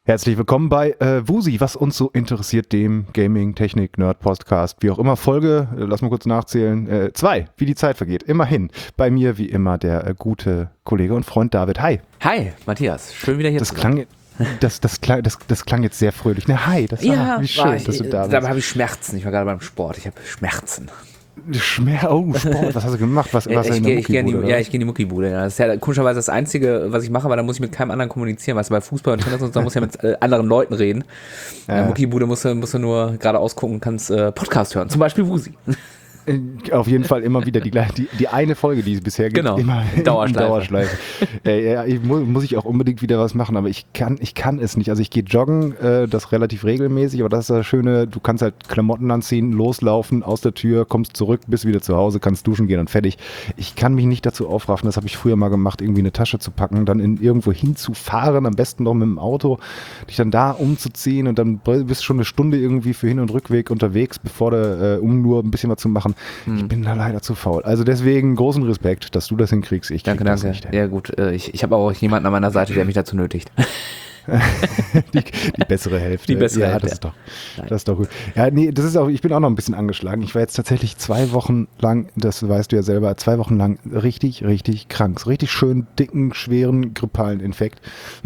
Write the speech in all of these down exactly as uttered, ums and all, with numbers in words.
Herzlich willkommen bei äh, Wusi, was uns so interessiert, dem Gaming, Technik, Nerd, Podcast, wie auch immer. Folge, äh, lass mal kurz nachzählen, äh, zwei, wie die Zeit vergeht, immerhin. Bei mir wie immer der äh, gute Kollege und Freund David. Hi. Hi, Matthias, schön wieder hier das zu klang, sein. Das, das, klang, das, das klang jetzt sehr fröhlich. Ne, hi, das war, ja, wie schön, war ich, dass du da bist. Dabei habe ich Schmerzen, ich war gerade beim Sport, ich habe Schmerzen. Schmer oh, Sport, was hast du gemacht? Was, was ich in gehe der geh in die, oder? ja, ich gehe in die Muckibude. Ja. Das ist ja komischerweise das Einzige, was ich mache, weil da muss ich mit keinem anderen kommunizieren. Weißt du, bei Fußball und Tennis und so, da muss ich ja mit äh, anderen Leuten reden. Ja. In der Muckibude musst du, musst du nur geradeaus gucken, kannst äh, Podcast hören, zum Beispiel Wusi. Auf jeden Fall immer wieder die, die, die eine Folge, die es bisher gibt, genau. immer in Dauerschleife. Dauerschleife. äh, ja, ich mu muss ich auch unbedingt wieder was machen, aber ich kann, ich kann es nicht. Also ich gehe joggen, äh, das relativ regelmäßig, aber das ist das Schöne, du kannst halt Klamotten anziehen, loslaufen, aus der Tür, kommst zurück, bist wieder zu Hause, kannst duschen gehen und fertig. Ich kann mich nicht dazu aufraffen, das habe ich früher mal gemacht, irgendwie eine Tasche zu packen, dann in irgendwo hinzufahren, am besten noch mit dem Auto, dich dann da umzuziehen und dann bist du schon eine Stunde irgendwie für Hin- und Rückweg unterwegs, bevor du, äh, um nur ein bisschen was zu machen. Ich bin da leider zu faul. Also deswegen großen Respekt, dass du das hinkriegst. Ich krieg danke, das danke. nicht hin. Ja gut, ich, ich habe auch jemanden an meiner Seite, der mich dazu nötigt. die, die bessere Hälfte. Die bessere ja, Hälfte. Das ist doch, das ist doch gut. Ja, nee, das ist auch, ich bin auch noch ein bisschen angeschlagen. Ich war jetzt tatsächlich zwei Wochen lang, das weißt du ja selber, zwei Wochen lang richtig, richtig krank. So richtig schön dicken, schweren, grippalen Infekt.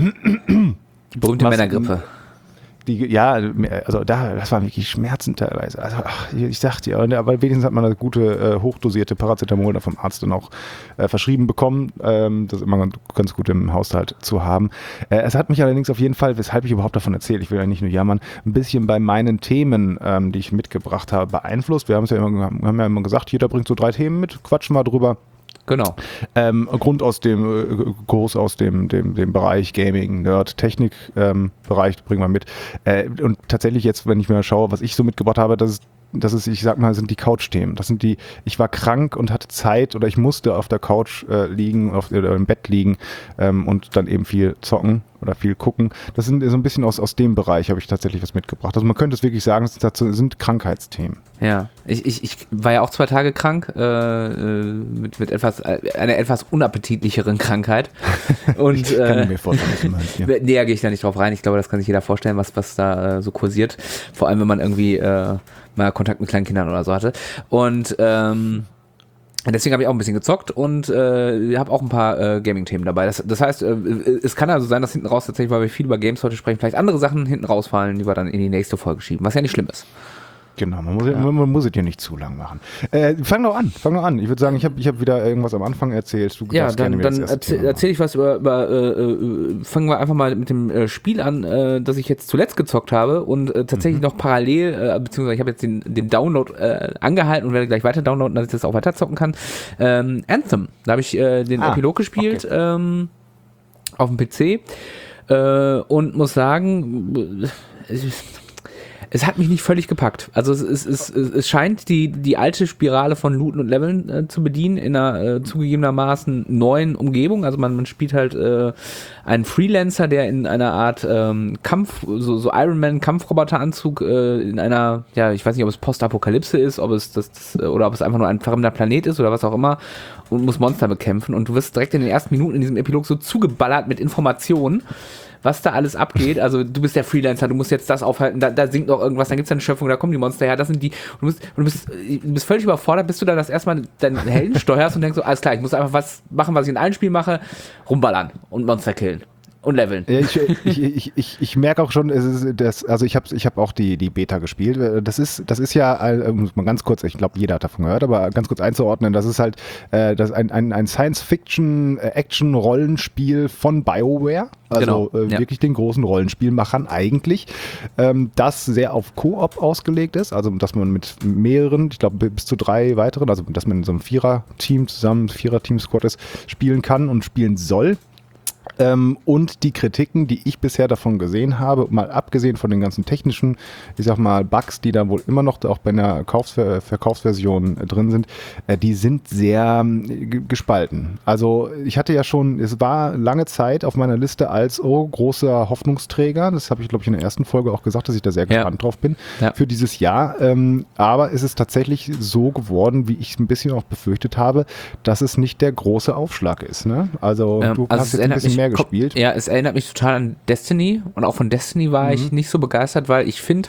Die berühmte Was, Männergrippe. Die, ja, also da, das waren wirklich Schmerzen teilweise. Also ach, ich dachte ja, aber wenigstens hat man eine gute, äh, hochdosierte Paracetamol vom Arzt dann auch äh, verschrieben bekommen. Ähm, das ist immer ganz, ganz gut im Haushalt zu haben. Äh, es hat mich allerdings auf jeden Fall, weshalb ich überhaupt davon erzähle, ich will ja nicht nur jammern, ein bisschen bei meinen Themen, ähm, die ich mitgebracht habe, beeinflusst. Wir haben es ja immer, haben ja immer gesagt, jeder bringt so drei Themen mit, quatschen wir drüber. Genau. Ähm, Grund aus dem äh, Kurs aus dem, dem, dem Bereich Gaming, Nerd, Technik ähm, Bereich bringen wir mit. Äh, und tatsächlich jetzt, wenn ich mir schaue, was ich so mitgebracht habe, das ist, das ist, ich sag mal, sind die Couch-Themen. Das sind die, ich war krank und hatte Zeit oder ich musste auf der Couch äh, liegen, auf, oder im Bett liegen ähm, und dann eben viel zocken oder viel gucken. Das sind so ein bisschen aus, aus dem Bereich habe ich tatsächlich was mitgebracht. Also man könnte es wirklich sagen, das sind Krankheitsthemen. Ja, ich, ich, ich war ja auch zwei Tage krank, äh, mit, mit etwas, äh, einer etwas unappetitlicheren Krankheit. Und, äh, kann ich mir vorstellen. Ja. Näher gehe ich da nicht drauf rein. Ich glaube, das kann sich jeder vorstellen, was, was da äh, so kursiert. Vor allem, wenn man irgendwie äh, mal Kontakt mit kleinen Kindern oder so hatte. Und ähm, deswegen habe ich auch ein bisschen gezockt und äh, habe auch ein paar äh, Gaming-Themen dabei. Das, das heißt, äh, es kann also sein, dass hinten raus tatsächlich, weil wir viel über Games heute sprechen, vielleicht andere Sachen hinten rausfallen, die wir dann in die nächste Folge schieben, was ja nicht schlimm ist. Genau, man muss, ja. man, man muss es hier nicht zu lang machen. Äh, fang doch an, fang doch an. Ich würde sagen, ich habe ich hab wieder irgendwas am Anfang erzählt. Du ja, dann, dann erzähle erzähl ich was über, über äh, äh, fangen wir einfach mal mit dem äh, Spiel an, äh, das ich jetzt zuletzt gezockt habe und äh, tatsächlich mhm. noch parallel, äh, beziehungsweise ich habe jetzt den, den Download äh, angehalten und werde gleich weiter downloaden, dass ich das auch weiter zocken kann. Ähm, Anthem, da habe ich äh, den ah, Epilog gespielt, okay. ähm, auf dem P C äh, und muss sagen, es ist Es hat mich nicht völlig gepackt. Also es, es, es, es scheint die, die alte Spirale von Looten und Leveln äh, zu bedienen in einer äh, zugegebenermaßen neuen Umgebung. Also man, man spielt halt äh, einen Freelancer, der in einer Art ähm, Kampf, so, so Iron Man Kampfroboteranzug äh, in einer, ja, ich weiß nicht, ob es Postapokalypse ist, ob es das, das oder ob es einfach nur ein fremder Planet ist oder was auch immer und muss Monster bekämpfen. Und du wirst direkt in den ersten Minuten in diesem Epilog so zugeballert mit Informationen, was da alles abgeht. Also du bist der Freelancer, du musst jetzt das aufhalten, da, da sinkt noch irgendwas, dann gibt es eine Schöpfung, da kommen die Monster her, das sind die, du, musst, du, bist, du bist völlig überfordert, bis du dann das erstmal deinen Helden steuerst und denkst so, alles klar, ich muss einfach was machen, was ich in allen Spielen mache, rumballern und Monster killen. Und leveln. Ja, ich, ich, ich, ich, ich merke auch schon, es ist das, also ich habe ich hab auch die, die Beta gespielt. Das ist, das ist ja, muss man ganz kurz, ich glaube, jeder hat davon gehört, aber ganz kurz einzuordnen, das ist halt äh, das ein, ein, ein Science-Fiction-Action-Rollenspiel von BioWare. Also genau, äh, ja. wirklich den großen Rollenspielmachern eigentlich, ähm, das sehr auf Koop ausgelegt ist, also dass man mit mehreren, ich glaube bis zu drei weiteren, also dass man in so einem Vierer-Team zusammen, Vierer-Team-Squad ist, spielen kann und spielen soll. Ähm, und die Kritiken, die ich bisher davon gesehen habe, mal abgesehen von den ganzen technischen, ich sag mal, Bugs, die da wohl immer noch auch bei einer Kaufs- Verkaufsversion äh, drin sind, äh, die sind sehr äh, gespalten. Also ich hatte ja schon, es war lange Zeit auf meiner Liste als oh, großer Hoffnungsträger, das habe ich glaube ich in der ersten Folge auch gesagt, dass ich da sehr gespannt ja. drauf bin, ja. für dieses Jahr. Ähm, aber es ist tatsächlich so geworden, wie ich es ein bisschen auch befürchtet habe, dass es nicht der große Aufschlag ist. Ne? Also ähm, du also hast jetzt ein bisschen mehr mehr gespielt. Ja, es erinnert mich total an Destiny und auch von Destiny war mhm. ich nicht so begeistert, weil ich finde,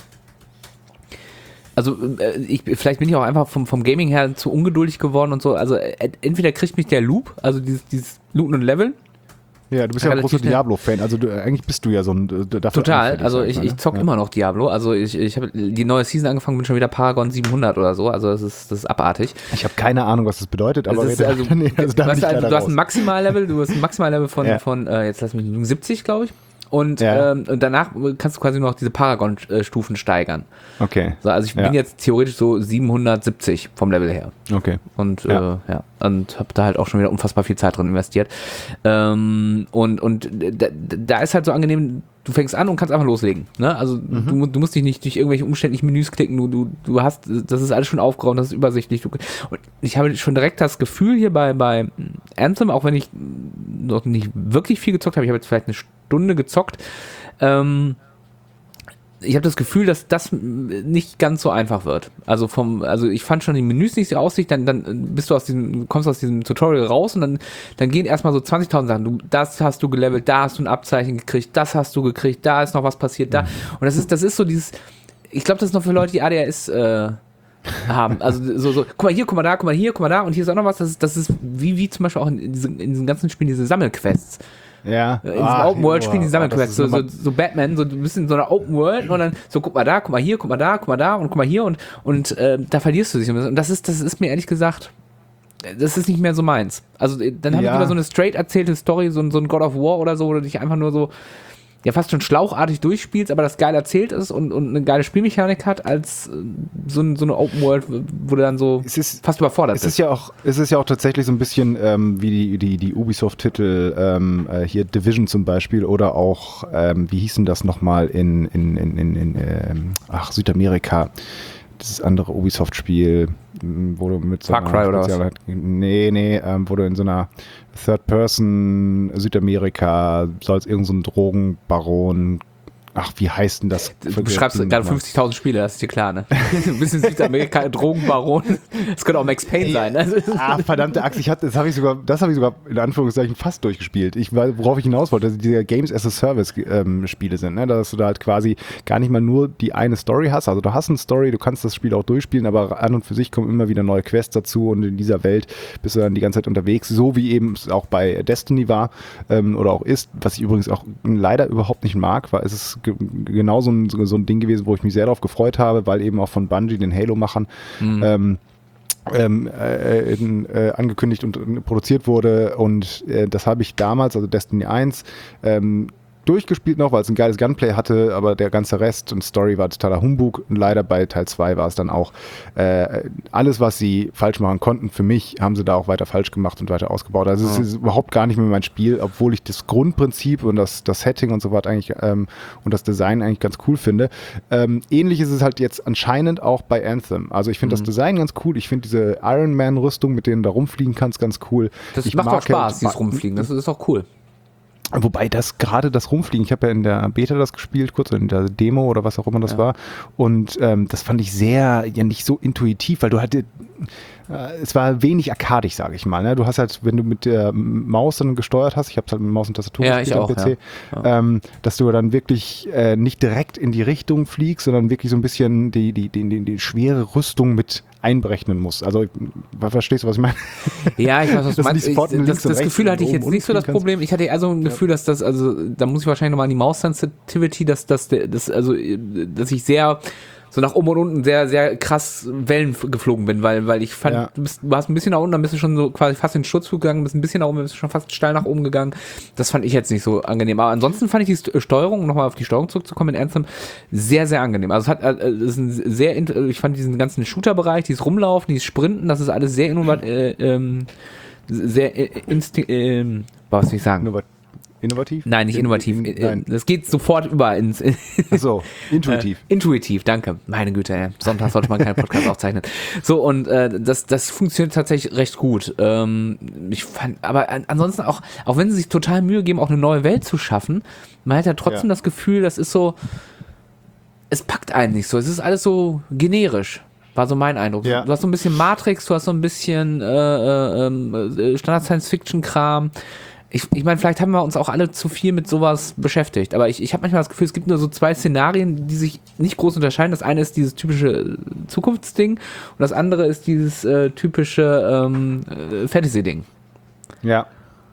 also ich, vielleicht bin ich auch einfach vom, vom Gaming her zu ungeduldig geworden und so, also entweder kriegt mich der Loop, also dieses, dieses Looten und Leveln. Ja, du bist ja ein großer Diablo-Fan, also du, eigentlich bist du ja so ein... Dafür Total, also ich, ich zock ja. immer noch Diablo, also ich, ich habe die neue Season angefangen, bin schon wieder Paragon siebenhundert oder so, also das ist, das ist abartig. Ich habe keine Ahnung, was das bedeutet, aber... Das ist, also, nee, also du, hast, also, du hast ein Maximallevel, du hast ein Maximallevel von, ja. von äh, jetzt lass mich siebzig, glaube ich. Und, ja. ähm, und danach kannst du quasi nur noch diese Paragon-Stufen steigern. Okay. So, also ich ja. bin jetzt theoretisch so siebenhundertsiebzig vom Level her. Okay. Und ja, äh, ja. und habe da halt auch schon wieder unfassbar viel Zeit drin investiert. Ähm, und und da, da ist halt so angenehm, du fängst an und kannst einfach loslegen. Ne? Also mhm. du, du musst dich nicht durch irgendwelche umständlichen Menüs klicken, du, du, du hast, das ist alles schon aufgeräumt, das ist übersichtlich. Du, und ich habe schon direkt das Gefühl hier bei, bei Anthem, auch wenn ich noch nicht wirklich viel gezockt habe, ich habe jetzt vielleicht eine Stunde gezockt, ähm, ich habe das Gefühl, dass das nicht ganz so einfach wird. Also vom, also ich fand schon die Menüs nicht so aussicht, dann, dann bist du aus diesem, kommst aus diesem Tutorial raus und dann, dann gehen erstmal so zwanzigtausend Sachen. Du, das hast du gelevelt, da hast du ein Abzeichen gekriegt, das hast du gekriegt, da ist noch was passiert, da. Und das ist, das ist so dieses, ich glaube, das ist noch für Leute, die A D H S äh, haben. Also so, so, guck mal hier, guck mal da, guck mal hier, guck mal da und hier ist auch noch was. Das ist, das ist wie, wie zum Beispiel auch in diesen, in diesen ganzen Spielen diese Sammelquests. Ja. In diesem ah, Open World spielen die Sammelquests, so, so, so Batman, so ein bisschen so eine Open World und dann so guck mal da, guck mal hier, guck mal da, guck mal da und guck mal hier und, und äh, da verlierst du dich. Und das ist, das ist mir ehrlich gesagt, das ist nicht mehr so meins. Also dann habe ja. ich lieber so eine straight erzählte Story, so, so ein God of War oder so, wo du dich einfach nur so ja fast schon schlauchartig durchspielst, aber das geil erzählt ist und, und eine geile Spielmechanik hat, als so, so eine Open World, wo du dann so es ist, fast überfordert es bist. Ist ja auch, es ist ja auch tatsächlich so ein bisschen ähm, wie die, die, die Ubisoft-Titel, ähm, äh, hier Division zum Beispiel oder auch, ähm, wie hieß denn das nochmal in, in, in, in, in ähm, ach, Südamerika, dieses andere Ubisoft-Spiel, wo du mit so Far Cry oder was? Nee, nee, ähm, wo du in so einer Third-Person Südamerika sollst irgend so ein Drogenbaron, ach, wie heißt denn das? Du beschreibst gerade fünfzigtausend Spiele, das ist dir klar, ne? Ein bisschen Südamerika, Drogenbaron, das könnte auch Max Payne sein. Ne? Ah, verdammte Axt, ich hatte, das habe ich sogar, das habe ich sogar in Anführungszeichen fast durchgespielt. Ich, worauf ich hinaus wollte, dass diese Games as a Service ähm, Spiele sind, ne? Dass du da halt quasi gar nicht mal nur die eine Story hast, also du hast eine Story, du kannst das Spiel auch durchspielen, aber an und für sich kommen immer wieder neue Quests dazu und in dieser Welt bist du dann die ganze Zeit unterwegs, so wie eben es auch bei Destiny war ähm, oder auch ist, was ich übrigens auch leider überhaupt nicht mag, weil es ist genau so ein, so ein Ding gewesen, wo ich mich sehr darauf gefreut habe, weil eben auch von Bungie, den Halo-Machern, mhm. ähm, ähm, äh, in, äh, angekündigt und äh, produziert wurde und äh, das habe ich damals, also Destiny eins, ähm, durchgespielt noch, weil es ein geiles Gunplay hatte, aber der ganze Rest und Story war totaler Humbug und leider bei Teil zwei war es dann auch äh, alles, was sie falsch machen konnten, für mich, haben sie da auch weiter falsch gemacht und weiter ausgebaut. Also ja. Es ist überhaupt gar nicht mehr mein Spiel, obwohl ich das Grundprinzip und das, das Setting und so weiter eigentlich ähm, und das Design eigentlich ganz cool finde. Ähm, ähnlich ist es halt jetzt anscheinend auch bei Anthem. Also ich finde mhm. das Design ganz cool, ich finde diese Iron Man Rüstung, mit denen du da rumfliegen kannst, ganz cool. Das ich macht mag auch Spaß, dieses Rumfliegen, das ist auch cool. Wobei das gerade das Rumfliegen, ich habe ja in der Beta das gespielt, kurz in der Demo oder was auch immer das ja. war und ähm, das fand ich sehr, ja nicht so intuitiv, weil du halt, äh, es war wenig arkadig, sage ich mal. Ne? Du hast halt, wenn du mit der Maus dann gesteuert hast, ich habe es halt mit Maus und Tastatur ja, gespielt am P C, ja. Ja. Ähm, dass du dann wirklich äh, nicht direkt in die Richtung fliegst, sondern wirklich so ein bisschen die, die, die, die, die schwere Rüstung mit einberechnen musst. Also, verstehst du, was ich meine? Ja, ich weiß, was du meinst. Ich, das das Gefühl hatte ich jetzt nicht so das Problem. Ich hatte eher so ein Gefühl, dass das, also, da muss ich wahrscheinlich nochmal an die Maus-Sensitivity, dass das, das, also, dass ich sehr so nach oben und unten sehr, sehr krass Wellen geflogen bin, weil, weil ich fand, ja. du, bist, du warst ein bisschen nach unten, dann bist du schon so quasi fast in den Sturzflug gegangen, bist ein bisschen nach oben, bist schon fast steil nach oben gegangen. Das fand ich jetzt nicht so angenehm. Aber ansonsten fand ich die Steuerung, um nochmal auf die Steuerung zurückzukommen in Anthem, sehr, sehr angenehm. Also es hat, es ist ein sehr, ich fand diesen ganzen Shooter-Bereich, dieses Rumlaufen, dieses Sprinten, das ist alles sehr innovativ, äh, ähm, sehr instinkt, äh, was soll ich sagen? Innovat- Innovativ? Nein, nicht innovativ. Nein. Das geht sofort über ins... Ach so, intuitiv. Äh, intuitiv, danke. Meine Güte, ja. Sonntag sollte man keinen Podcast aufzeichnen. So, und äh, das, das funktioniert tatsächlich recht gut. Ähm, ich fand, aber ansonsten auch, auch wenn sie sich total Mühe geben, auch eine neue Welt zu schaffen, man hat ja trotzdem ja. das Gefühl, das ist so... Es packt einen nicht so. Es ist alles so generisch. War so mein Eindruck. Ja. Du hast so ein bisschen Matrix, du hast so ein bisschen äh, äh, Standard-Science-Fiction-Kram. Ich, ich meine, vielleicht haben wir uns auch alle zu viel mit sowas beschäftigt, aber ich, ich habe manchmal das Gefühl, es gibt nur so zwei Szenarien, die sich nicht groß unterscheiden. Das eine ist dieses typische Zukunftsding und das andere ist dieses äh, typische ähm, äh, Fantasy-Ding. Ja.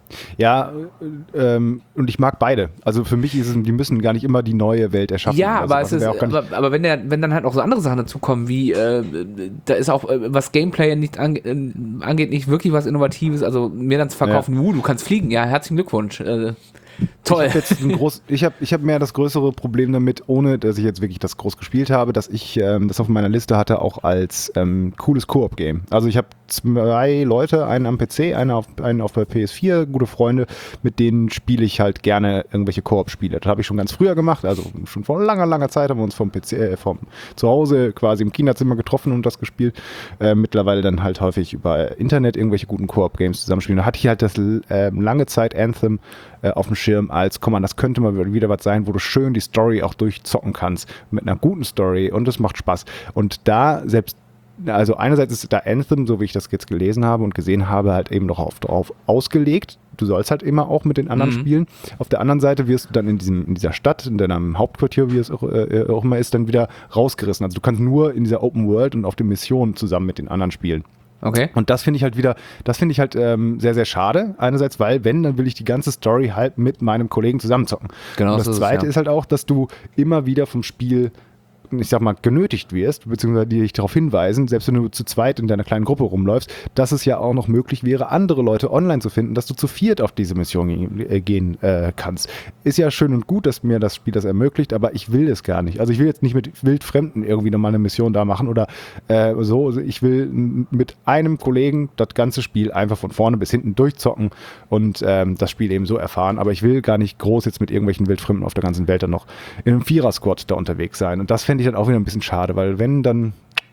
Ja, ähm, und ich mag beide. Also für mich ist es, die müssen gar nicht immer die neue Welt erschaffen. Ja, aber, also, es ist, aber, aber wenn, der, wenn dann halt auch so andere Sachen dazukommen, wie äh, da ist auch, äh, was Gameplay nicht ange, äh, angeht, nicht wirklich was Innovatives. Also mir dann zu verkaufen, ja. uh, du kannst fliegen, ja, herzlichen Glückwunsch. Äh, Toll. Ich habe jetzt ein groß, ich habe ich hab mehr das größere Problem damit, ohne dass ich jetzt wirklich das groß gespielt habe, dass ich ähm, das auf meiner Liste hatte, auch als ähm, cooles Koop-Game. Also ich habe zwei Leute, einen am P C, einen auf, einen auf der P S vier, gute Freunde, mit denen spiele ich halt gerne irgendwelche Koop-Spiele. Das habe ich schon ganz früher gemacht, also schon vor langer, langer Zeit haben wir uns vom P C, äh, vom Zuhause quasi im Kinderzimmer getroffen und das gespielt. Äh, mittlerweile dann halt häufig über Internet irgendwelche guten Koop-Games zusammenspielen. Da hatte ich halt das äh, lange Zeit Anthem äh, auf dem Schirm als, komm mal, das könnte mal wieder was sein, wo du schön die Story auch durchzocken kannst, mit einer guten Story und es macht Spaß. Und da selbst, also einerseits ist da Anthem, so wie ich das jetzt gelesen habe und gesehen habe, halt eben noch auf, drauf ausgelegt. Du sollst halt immer auch mit den anderen mhm. spielen. Auf der anderen Seite wirst du dann in, diesem, in dieser Stadt, in deinem Hauptquartier, wie es auch, äh, auch immer ist, dann wieder rausgerissen. Also du kannst nur in dieser Open World und auf den Missionen zusammen mit den anderen spielen. Okay. Und das finde ich halt wieder, das finde ich halt ähm, sehr, sehr schade. Einerseits, weil wenn, dann will ich die ganze Story halt mit meinem Kollegen zusammenzocken. Genau. Und das so Zweite ist, ja. ist halt auch, dass du immer wieder vom Spiel, ich sag mal, genötigt wirst, beziehungsweise die dich darauf hinweisen, selbst wenn du zu zweit in deiner kleinen Gruppe rumläufst, dass es ja auch noch möglich wäre, andere Leute online zu finden, dass du zu viert auf diese Mission äh, gehen äh, kannst. Ist ja schön und gut, dass mir das Spiel das ermöglicht, aber ich will es gar nicht. Also ich will jetzt nicht mit Wildfremden irgendwie nochmal eine Mission da machen oder äh, so. Also ich will mit einem Kollegen das ganze Spiel einfach von vorne bis hinten durchzocken und ähm, das Spiel eben so erfahren, aber ich will gar nicht groß jetzt mit irgendwelchen Wildfremden auf der ganzen Welt dann noch in einem Vierer-Squad da unterwegs sein. Und das fände ich dann auch wieder ein bisschen schade, weil wenn, dann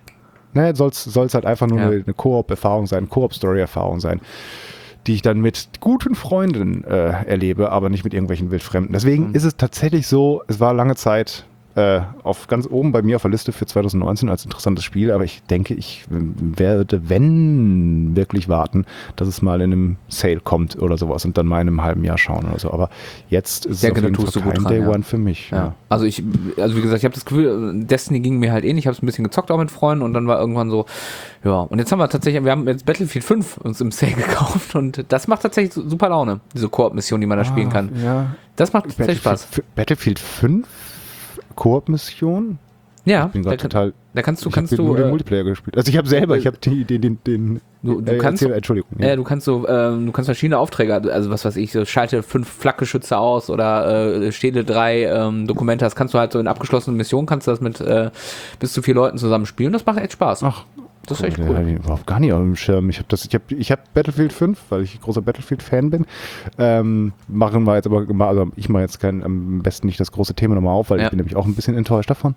ne, soll es halt einfach nur ja. eine, eine Koop-Erfahrung sein, Koop-Story-Erfahrung sein, die ich dann mit guten Freunden äh, erlebe, aber nicht mit irgendwelchen Wildfremden. Deswegen mhm. ist es tatsächlich so, es war lange Zeit äh, auf ganz oben bei mir auf der Liste für zwanzig neunzehn als interessantes Spiel, aber ich denke, ich werde, wenn, wirklich warten, dass es mal in einem Sale kommt oder sowas und dann mal in einem halben Jahr schauen oder so. Aber jetzt ist es auf jeden Fall kein Day One für mich. Ja. Ja. Also ich, also wie gesagt, ich habe das Gefühl, Destiny ging mir halt ähnlich, ich habe es ein bisschen gezockt auch mit Freunden und dann war irgendwann so, ja, und jetzt haben wir tatsächlich, wir haben jetzt Battlefield fünf uns im Sale gekauft und das macht tatsächlich super Laune, diese Koop-Mission, die man da ah, spielen kann. Ja. Das macht tatsächlich Spaß. Battlefield fünf? Koop-Mission? Ja, ich bin gerade total. Da kannst du, ich kannst du. nur den Multiplayer gespielt. Also ich habe selber, ich habe den, den, den. Du, du äh, kannst. Erzähl, Entschuldigung. Ja, äh, du kannst so, ähm, du kannst verschiedene Aufträge, also was weiß ich, so schalte fünf Flakgeschütze aus oder äh, stehle drei ähm, Dokumente. Das kannst du halt so in abgeschlossenen Missionen kannst du das mit äh, bis zu vier Leuten zusammen spielen. Das macht echt Spaß. Ach. Das ist echt cool. cool. Ich überhaupt gar nicht auf dem Schirm. Ich habe das, ich habe, ich habe Battlefield fünf, weil ich großer Battlefield-Fan bin. Ähm, machen wir jetzt aber, also ich mache jetzt kein, am besten nicht das große Thema nochmal auf, weil ja. ich bin nämlich auch ein bisschen enttäuscht davon.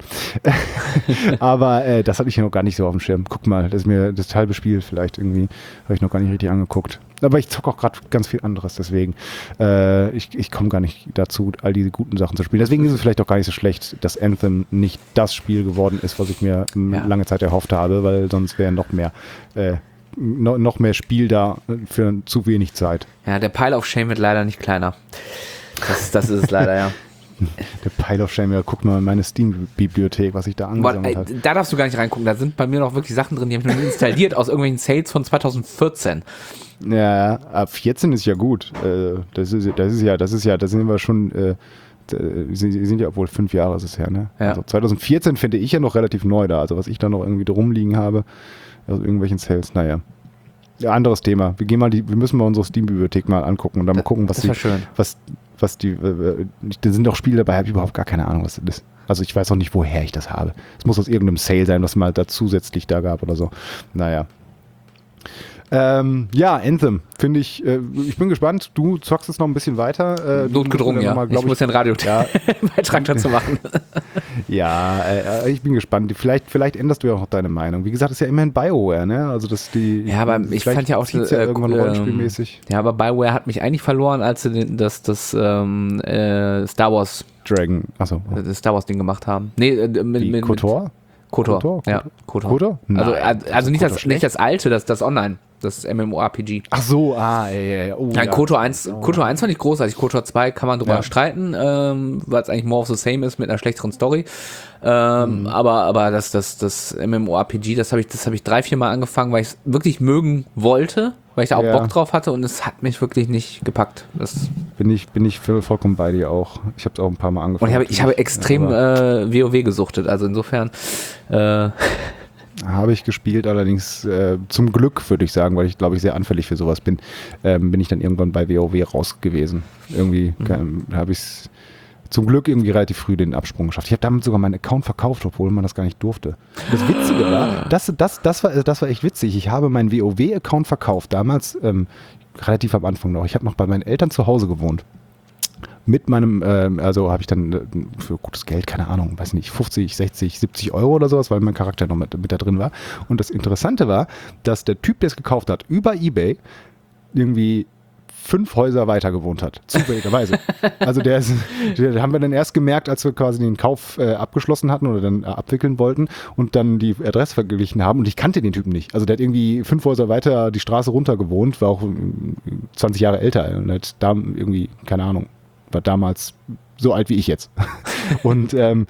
aber äh, das hatte ich noch gar nicht so auf dem Schirm. Guck mal, das ist mir das halbe Spiel vielleicht irgendwie, habe ich noch gar nicht richtig angeguckt. Aber ich zocke auch gerade ganz viel anderes, deswegen äh, ich, ich komme gar nicht dazu, all diese guten Sachen zu spielen. Deswegen ist es vielleicht auch gar nicht so schlecht, dass Anthem nicht das Spiel geworden ist, was ich mir ja. lange Zeit erhofft habe, weil sonst wäre noch mehr äh, no, noch mehr Spiel da für zu wenig Zeit. Ja, der Pile of Shame wird leider nicht kleiner. Das, das ist es leider, ja. Der Pile of Shame, ja, guck mal in meine Steam-Bibliothek, was ich da angesammelt habe. Da darfst du gar nicht reingucken, da sind bei mir noch wirklich Sachen drin, die habe ich noch nie installiert, aus irgendwelchen Sales von zwanzig vierzehn. Ja, ab vierzehn ist ja gut. Das ist, das ist ja, das ist ja, da sind wir schon, äh, sie sind ja wohl fünf Jahre ist es her, ne? Ja. Also zwanzig vierzehn finde ich ja noch relativ neu da, also was ich da noch irgendwie drum liegen habe, also irgendwelchen Sales, naja. Ja, anderes Thema. Wir gehen mal die, wir müssen mal unsere Steam-Bibliothek mal angucken und dann mal gucken, was das die, schön. was, was die, äh, da sind auch Spiele dabei, habe ich überhaupt gar keine Ahnung, was das ist. Also ich weiß auch nicht, woher ich das habe. Es muss aus irgendeinem Sale sein, was mal da zusätzlich da gab oder so. Naja. Ähm, ja, Anthem, finde ich, äh, ich bin gespannt, du zockst es noch ein bisschen weiter. Äh, Notgedrungen, ja. Mal, ich, ich muss ja einen Radio-Beitrag ja. dazu machen. Ja, äh, ich bin gespannt. Vielleicht, vielleicht änderst du ja auch deine Meinung. Wie gesagt, das ist ja immerhin BioWare, ne? Also das die. Ja, aber ich fand ja auch das ja äh, irgendwann äh, rollenspielmäßig. Ja, aber BioWare hat mich eigentlich verloren, als sie das, das ähm, äh, Star Wars Dragon, achso. Das Star Wars Ding gemacht haben. Nee, äh, mit, die mit, KOTOR? KOTOR, KOTOR? ja, KOTOR. KOTOR? Also, also nicht, das, nicht das alte, das, das Online. Das ist MMORPG. Ach so, ah, ja, ja, ja. Oh, ja, ja. KOTOR eins, KOTOR eins fand ich großartig. KOTOR zwei kann man drüber Ja. streiten, ähm, weil es eigentlich more of the same ist mit einer schlechteren Story. Ähm, mhm. Aber, aber das, das, das MMORPG, das habe ich, das habe ich drei, vier Mal angefangen, weil ich es wirklich mögen wollte, weil ich da auch Ja. Bock drauf hatte und es hat mich wirklich nicht gepackt. Das Bin ich, bin ich vollkommen bei dir auch. Ich habe es auch ein paar Mal angefangen. und ich habe, ich habe extrem ja, äh, WoW gesuchtet, also insofern äh, habe ich gespielt, allerdings äh, zum Glück, würde ich sagen, weil ich glaube ich sehr anfällig für sowas bin, ähm, bin ich dann irgendwann bei WoW raus gewesen. Irgendwie mhm. habe ich es zum Glück irgendwie relativ früh den Absprung geschafft. Ich habe damit sogar meinen Account verkauft, obwohl man das gar nicht durfte. Das Witzige war, das, das, das, war, das war echt witzig. Ich habe meinen WoW-Account verkauft, damals ähm, relativ am Anfang noch. Ich habe noch bei meinen Eltern zu Hause gewohnt. Mit meinem, äh, also habe ich dann äh, für gutes Geld, keine Ahnung, weiß nicht, fünfzig, sechzig, siebzig Euro oder sowas, weil mein Charakter noch mit, mit da drin war. Und das Interessante war, dass der Typ, der es gekauft hat, über eBay irgendwie fünf Häuser weiter gewohnt hat. Zufälligerweise. Also der, ist, der haben wir dann erst gemerkt, als wir quasi den Kauf äh, abgeschlossen hatten oder dann äh, abwickeln wollten und dann die Adresse verglichen haben. Und ich kannte den Typen nicht. Also der hat irgendwie fünf Häuser weiter die Straße runter gewohnt, war auch zwanzig Jahre älter und hat da irgendwie, keine Ahnung, war damals so alt wie ich jetzt. Und ähm,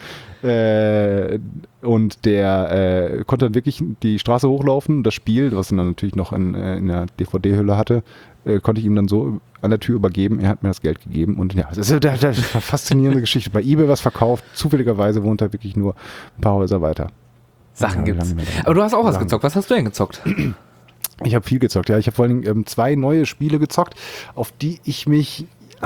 äh, und der äh, konnte dann wirklich die Straße hochlaufen. Das Spiel, was er dann natürlich noch in, äh, in der D V D-Hülle hatte, äh, konnte ich ihm dann so an der Tür übergeben. Er hat mir das Geld gegeben. Und ja, das ist eine, eine faszinierende Geschichte. Bei eBay was verkauft. Zufälligerweise wohnt er wirklich nur ein paar Häuser weiter. Sachen ja, gibt's. Aber du hast auch was Sachen. gezockt. Was hast du denn gezockt? Ich habe viel gezockt, ja. Ich habe vor allem ähm, zwei neue Spiele gezockt, auf die ich mich,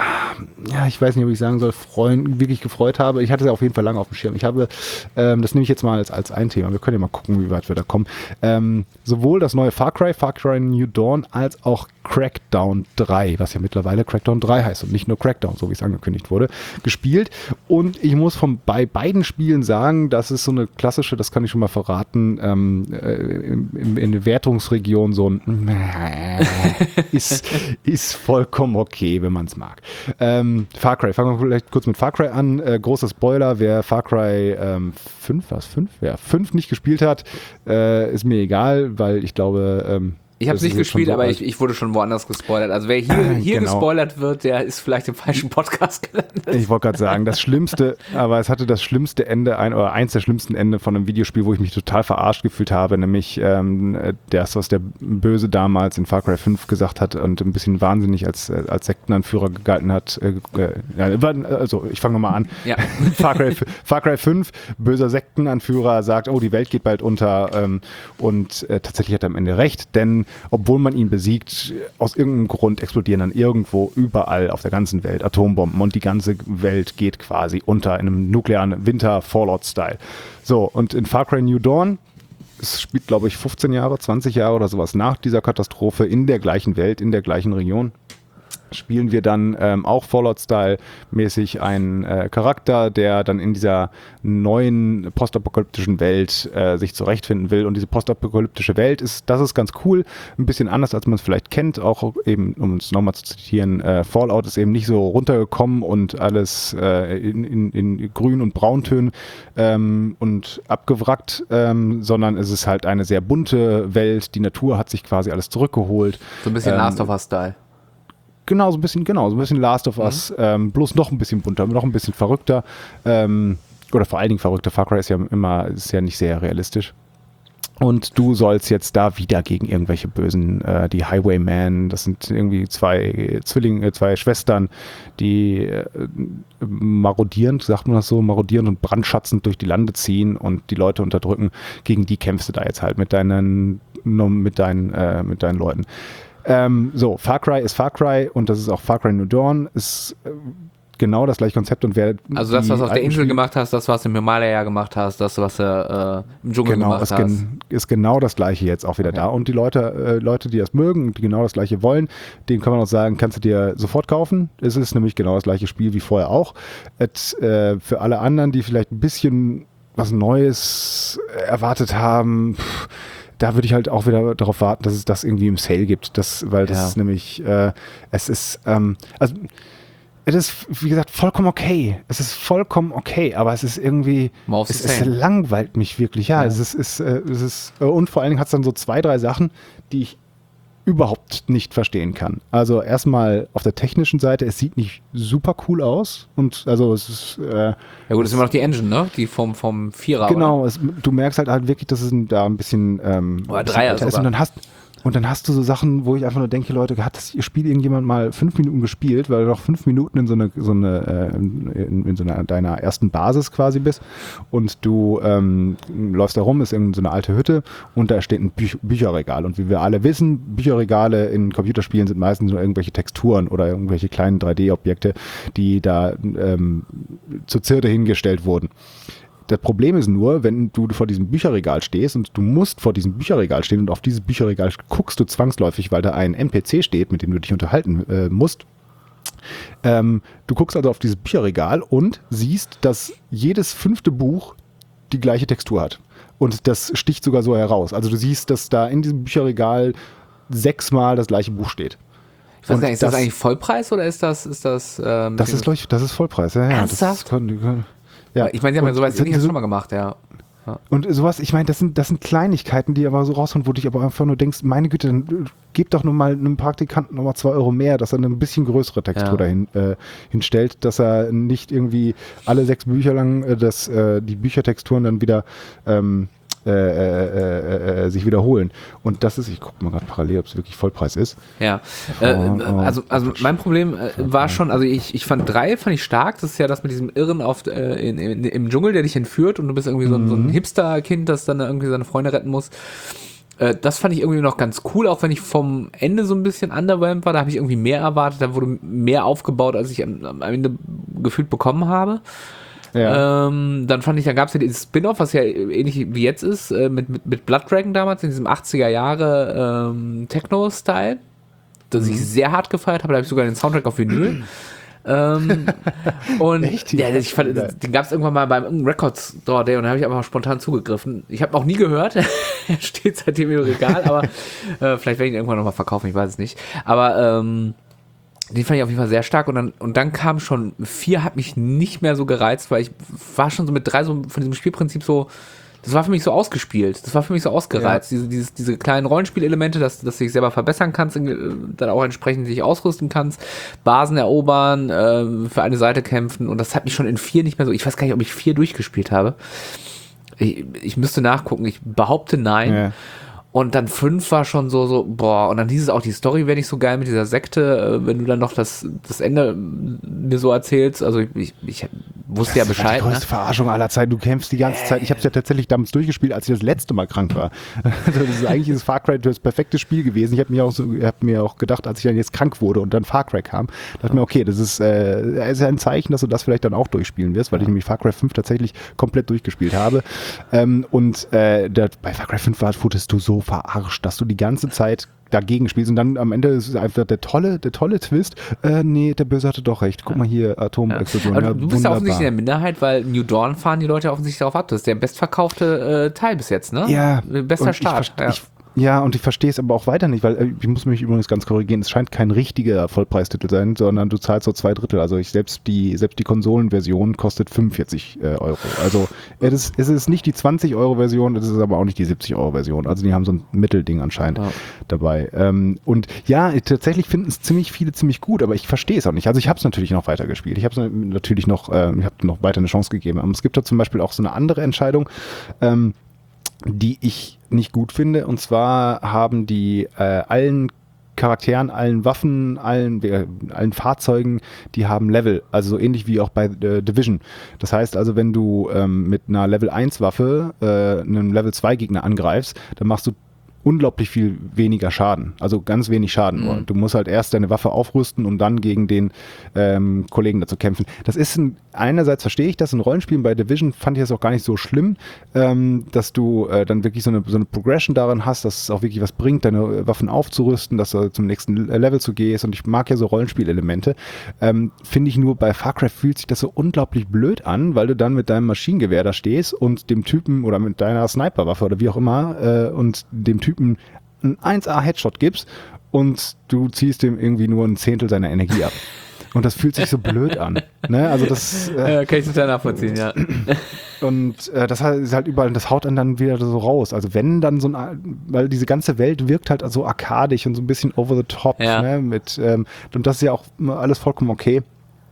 ja, ich weiß nicht, ob ich sagen soll, freuen, wirklich gefreut habe. Ich hatte es auf jeden Fall lange auf dem Schirm. Ich habe, ähm, das nehme ich jetzt mal als, als ein Thema. Wir können ja mal gucken, wie weit wir da kommen. Ähm, sowohl das neue Far Cry, Far Cry New Dawn, als auch Crackdown drei, was ja mittlerweile Crackdown drei heißt und nicht nur Crackdown, so wie es angekündigt wurde, gespielt. Und ich muss von bei beiden Spielen sagen, das ist so eine klassische, das kann ich schon mal verraten, ähm, äh, in, in der Wertungsregion so ein ist, ist vollkommen okay, wenn man es mag. Ähm, Far Cry, fangen wir vielleicht kurz mit Far Cry an. Äh, großer Spoiler, wer Far Cry ähm, fünf, was, fünf? Ja, fünf nicht gespielt hat, äh, ist mir egal, weil ich glaube, ähm, ich habe es nicht gespielt, so aber ich, ich wurde schon woanders gespoilert. Also wer hier, hier genau. gespoilert wird, der ist vielleicht im falschen Podcast gelandet. Ich wollte gerade sagen, das Schlimmste, aber es hatte das schlimmste Ende, ein, oder eins der schlimmsten Ende von einem Videospiel, wo ich mich total verarscht gefühlt habe, nämlich ähm, das, was der Böse damals in Far Cry fünf gesagt hat und ein bisschen wahnsinnig als, als Sektenanführer gegalten hat. Äh, also ich fange nochmal an. Ja. Far Cry, Far Cry fünf, böser Sektenanführer sagt, oh, die Welt geht bald unter ähm, und äh, tatsächlich hat er am Ende recht, denn obwohl man ihn besiegt, aus irgendeinem Grund explodieren dann irgendwo überall auf der ganzen Welt Atombomben und die ganze Welt geht quasi unter in einem nuklearen Winter-Fallout-Style. So, und in Far Cry New Dawn, es spielt, glaube ich, fünfzehn Jahre, zwanzig Jahre oder sowas nach dieser Katastrophe in der gleichen Welt, in der gleichen Region, spielen wir dann ähm, auch Fallout-Style-mäßig einen äh, Charakter, der dann in dieser neuen postapokalyptischen Welt äh, sich zurechtfinden will. Und diese postapokalyptische Welt ist, das ist ganz cool, ein bisschen anders, als man es vielleicht kennt. Auch eben, um es nochmal zu zitieren, äh, Fallout ist eben nicht so runtergekommen und alles äh, in, in, in Grün- und Brauntönen ähm, und abgewrackt, ähm, sondern es ist halt eine sehr bunte Welt. Die Natur hat sich quasi alles zurückgeholt. So ein bisschen ähm, Last of Us-Style. Genau, so ein bisschen, genau, so ein bisschen Last of Us, mhm. ähm, bloß noch ein bisschen bunter, noch ein bisschen verrückter, ähm, oder vor allen Dingen verrückter. Far Cry ist ja immer, ist ja nicht sehr realistisch. Und du sollst jetzt da wieder gegen irgendwelche Bösen, äh, die Highwaymen, das sind irgendwie zwei Zwillinge, zwei Schwestern, die äh, marodierend, sagt man das so, marodierend und brandschatzend durch die Lande ziehen und die Leute unterdrücken. Gegen die kämpfst du da jetzt halt mit deinen, mit deinen, äh, mit deinen Leuten. Ähm, so, Far Cry ist Far Cry und das ist auch Far Cry New Dawn, ist äh, genau das gleiche Konzept und wer also das, was du auf der Insel Spiel gemacht hast, das, was du im Himalaya gemacht hast, das, was du äh, im Dschungel genau, gemacht ist hast. Gen- ist genau das gleiche jetzt auch wieder okay. da und die Leute, äh, Leute, die das mögen, die genau das gleiche wollen, denen kann man auch sagen, kannst du dir sofort kaufen. Es ist nämlich genau das gleiche Spiel wie vorher auch. Et, äh, für alle anderen, die vielleicht ein bisschen was Neues erwartet haben, pff, da würde ich halt auch wieder darauf warten, dass es das irgendwie im Sale gibt, das, weil das ja. ist nämlich, äh, es ist, ähm, also es ist, wie gesagt, vollkommen okay. Es ist vollkommen okay, aber es ist irgendwie, es, es langweilt mich wirklich, ja. ja. Es ist, ist, äh, es ist, und vor allen Dingen hat es dann so zwei, drei Sachen, die ich überhaupt nicht verstehen kann. Also erstmal auf der technischen Seite, es sieht nicht super cool aus und also es ist äh, ja gut, das ist immer noch die Engine, ne? Die vom, vom Vierer. Genau, es, du merkst halt, halt wirklich, dass es da ein bisschen ähm, oder Dreier ist und dann hast Und dann hast du so Sachen, wo ich einfach nur denke, Leute, hat das Spiel irgendjemand mal fünf Minuten gespielt, weil du noch fünf Minuten in so eine, so eine äh, in, in so einer deiner ersten Basis quasi bist und du ähm, läufst da rum, ist irgend so eine alte Hütte und da steht ein Büch- Bücherregal. Und wie wir alle wissen, Bücherregale in Computerspielen sind meistens nur irgendwelche Texturen oder irgendwelche kleinen drei D-Objekte, die da ähm, zur Zierde hingestellt wurden. Das Problem ist nur, wenn du vor diesem Bücherregal stehst und du musst vor diesem Bücherregal stehen und auf dieses Bücherregal guckst du zwangsläufig, weil da ein N P C steht, mit dem du dich unterhalten äh, musst. Ähm, du guckst also auf dieses Bücherregal und siehst, dass jedes fünfte Buch die gleiche Textur hat. Und das sticht sogar so heraus. Also du siehst, dass da in diesem Bücherregal sechsmal das gleiche Buch steht. Ich weiß gar nicht, ist das, das eigentlich Vollpreis oder ist das... Ist das, ähm, das, ist, ich, das ist Vollpreis, ja. ja. Ernsthaft? Das können, können, Ja. Ich meine, sie haben ja sowas ähnliches schon mal gemacht, ja. ja. Und sowas, ich meine, das sind, das sind Kleinigkeiten, die aber so raushauen, wo du dich aber einfach nur denkst, meine Güte, dann gib doch nur mal einem Praktikanten nochmal zwei Euro mehr, dass er eine ein bisschen größere Textur ja. dahin äh, hinstellt, dass er nicht irgendwie alle sechs Bücher lang äh, das, äh, die Büchertexturen dann wieder ähm, Äh, äh, äh, sich wiederholen. Und das ist, ich gucke mal gerade parallel, ob es wirklich Vollpreis ist. Ja, äh, also, also mein Problem äh, war schon, also ich, ich fand drei, fand ich stark, das ist ja das mit diesem Irren auf, äh, in, in, im Dschungel, der dich entführt und du bist irgendwie so, mhm. so ein Hipster-Kind, das dann irgendwie seine Freunde retten muss. Äh, das fand ich irgendwie noch ganz cool, auch wenn ich vom Ende so ein bisschen underwhelmed war, da habe ich irgendwie mehr erwartet, da wurde mehr aufgebaut, als ich am, am Ende gefühlt bekommen habe. Ja. Ähm, dann fand ich, dann gab es ja dieses Spin-Off, was ja ähnlich wie jetzt ist, äh, mit, mit, mit Blood Dragon damals, in diesem achtziger Jahre ähm, Techno-Style, das mhm. ich sehr hart gefeiert habe, da habe ich sogar den Soundtrack auf Vinyl. ähm, und Echt? Ja, ich fand, ja. den gab es irgendwann mal beim Record Store Day und da habe ich einfach mal spontan zugegriffen. Ich habe auch nie gehört, er steht seitdem im Regal, aber äh, vielleicht werde ich ihn irgendwann nochmal verkaufen, ich weiß es nicht. Aber ähm, den fand ich auf jeden Fall sehr stark und dann, und dann kam schon vier, hat mich nicht mehr so gereizt, weil ich war schon so mit drei so von diesem Spielprinzip so, das war für mich so ausgespielt, das war für mich so ausgereizt, ja. diese, dieses, diese kleinen Rollenspielelemente, dass, dass du dich selber verbessern kannst, dann auch entsprechend dich ausrüsten kannst, Basen erobern, äh, für eine Seite kämpfen und das hat mich schon in vier nicht mehr so, ich weiß gar nicht, ob ich vier durchgespielt habe, ich, ich müsste nachgucken, ich behaupte nein. Ja. Und dann fünf war schon so, so, boah, und dann hieß es auch, die Story wäre nicht so geil mit dieser Sekte, wenn du dann noch das, das Ende mir so erzählst, also ich, ich wusste ja Bescheid. Das ist die größte ne? Verarschung aller Zeiten, du kämpfst die ganze äh. Zeit, ich habe es ja tatsächlich damals durchgespielt, als ich das letzte Mal krank war. Also das ist eigentlich das Far Cry das perfekte Spiel gewesen, ich habe mir auch so, hab mir auch gedacht, als ich dann jetzt krank wurde und dann Far Cry kam, dachte ich mir, okay, das ist, äh, ist ja ein Zeichen, dass du das vielleicht dann auch durchspielen wirst, weil ich nämlich Far Cry fünf tatsächlich komplett durchgespielt habe ähm, und äh, der, bei Far Cry fünf war, wurdest du so verarscht, dass du die ganze Zeit dagegen spielst und dann am Ende ist es einfach der tolle, der tolle Twist, äh, nee, der Böse hatte doch recht, guck mal hier, Atomexplosion. Ja. Aber du bist ja offensichtlich in der Minderheit, weil New Dawn fahren die Leute offensichtlich darauf ab, das ist der bestverkaufte äh, Teil bis jetzt, ne? Ja. Bester Start. Ich, ja. Ich, Ja, und ich verstehe es aber auch weiter nicht, weil ich muss mich übrigens ganz korrigieren, es scheint kein richtiger Vollpreistitel sein, sondern du zahlst so zwei Drittel. Also ich selbst die selbst die Konsolenversion kostet fünfundvierzig äh, Euro. Also es ist, es ist nicht die zwanzig Euro Version, es ist aber auch nicht die siebzig Euro Version. Also die haben so ein Mittelding anscheinend ja. dabei. Ähm, und ja, tatsächlich finden es ziemlich viele ziemlich gut, aber ich verstehe es auch nicht. Also ich habe es natürlich noch weiter gespielt. Ich habe es natürlich noch, äh, ich habe noch weiter eine Chance gegeben. Aber es gibt da zum Beispiel auch so eine andere Entscheidung, ähm, die ich nicht gut finde. Und zwar haben die äh, allen Charakteren, allen Waffen, allen, äh, allen Fahrzeugen, die haben Level. Also so ähnlich wie auch bei äh, Division. Das heißt also, wenn du ähm, mit einer Level eins Waffe äh, einen Level zwei Gegner angreifst, dann machst du unglaublich viel weniger Schaden, also ganz wenig Schaden. Mhm. Du musst halt erst deine Waffe aufrüsten, um dann gegen den ähm, Kollegen dazu kämpfen. Das ist ein, einerseits verstehe ich das, in Rollenspielen bei Division fand ich das auch gar nicht so schlimm, ähm, dass du äh, dann wirklich so eine, so eine Progression daran hast, dass es auch wirklich was bringt, deine Waffen aufzurüsten, dass du zum nächsten Level zu gehst und ich mag ja so Rollenspielelemente. Ähm, finde ich nur, bei Far Cry fühlt sich das so unglaublich blöd an, weil du dann mit deinem Maschinengewehr da stehst und dem Typen oder mit deiner Sniperwaffe oder wie auch immer äh, und dem Typen einen eins A Headshot gibst und du ziehst dem irgendwie nur ein Zehntel seiner Energie ab. Und das fühlt sich so blöd an. Ne? Also das äh, ja, kann ich total nachvollziehen, ja. Und äh, das ist halt überall, das haut dann wieder so raus. Also wenn dann so ein, weil diese ganze Welt wirkt halt so arkadisch und so ein bisschen over the top. Ja. Ne? Mit, ähm, und das ist ja auch alles vollkommen okay.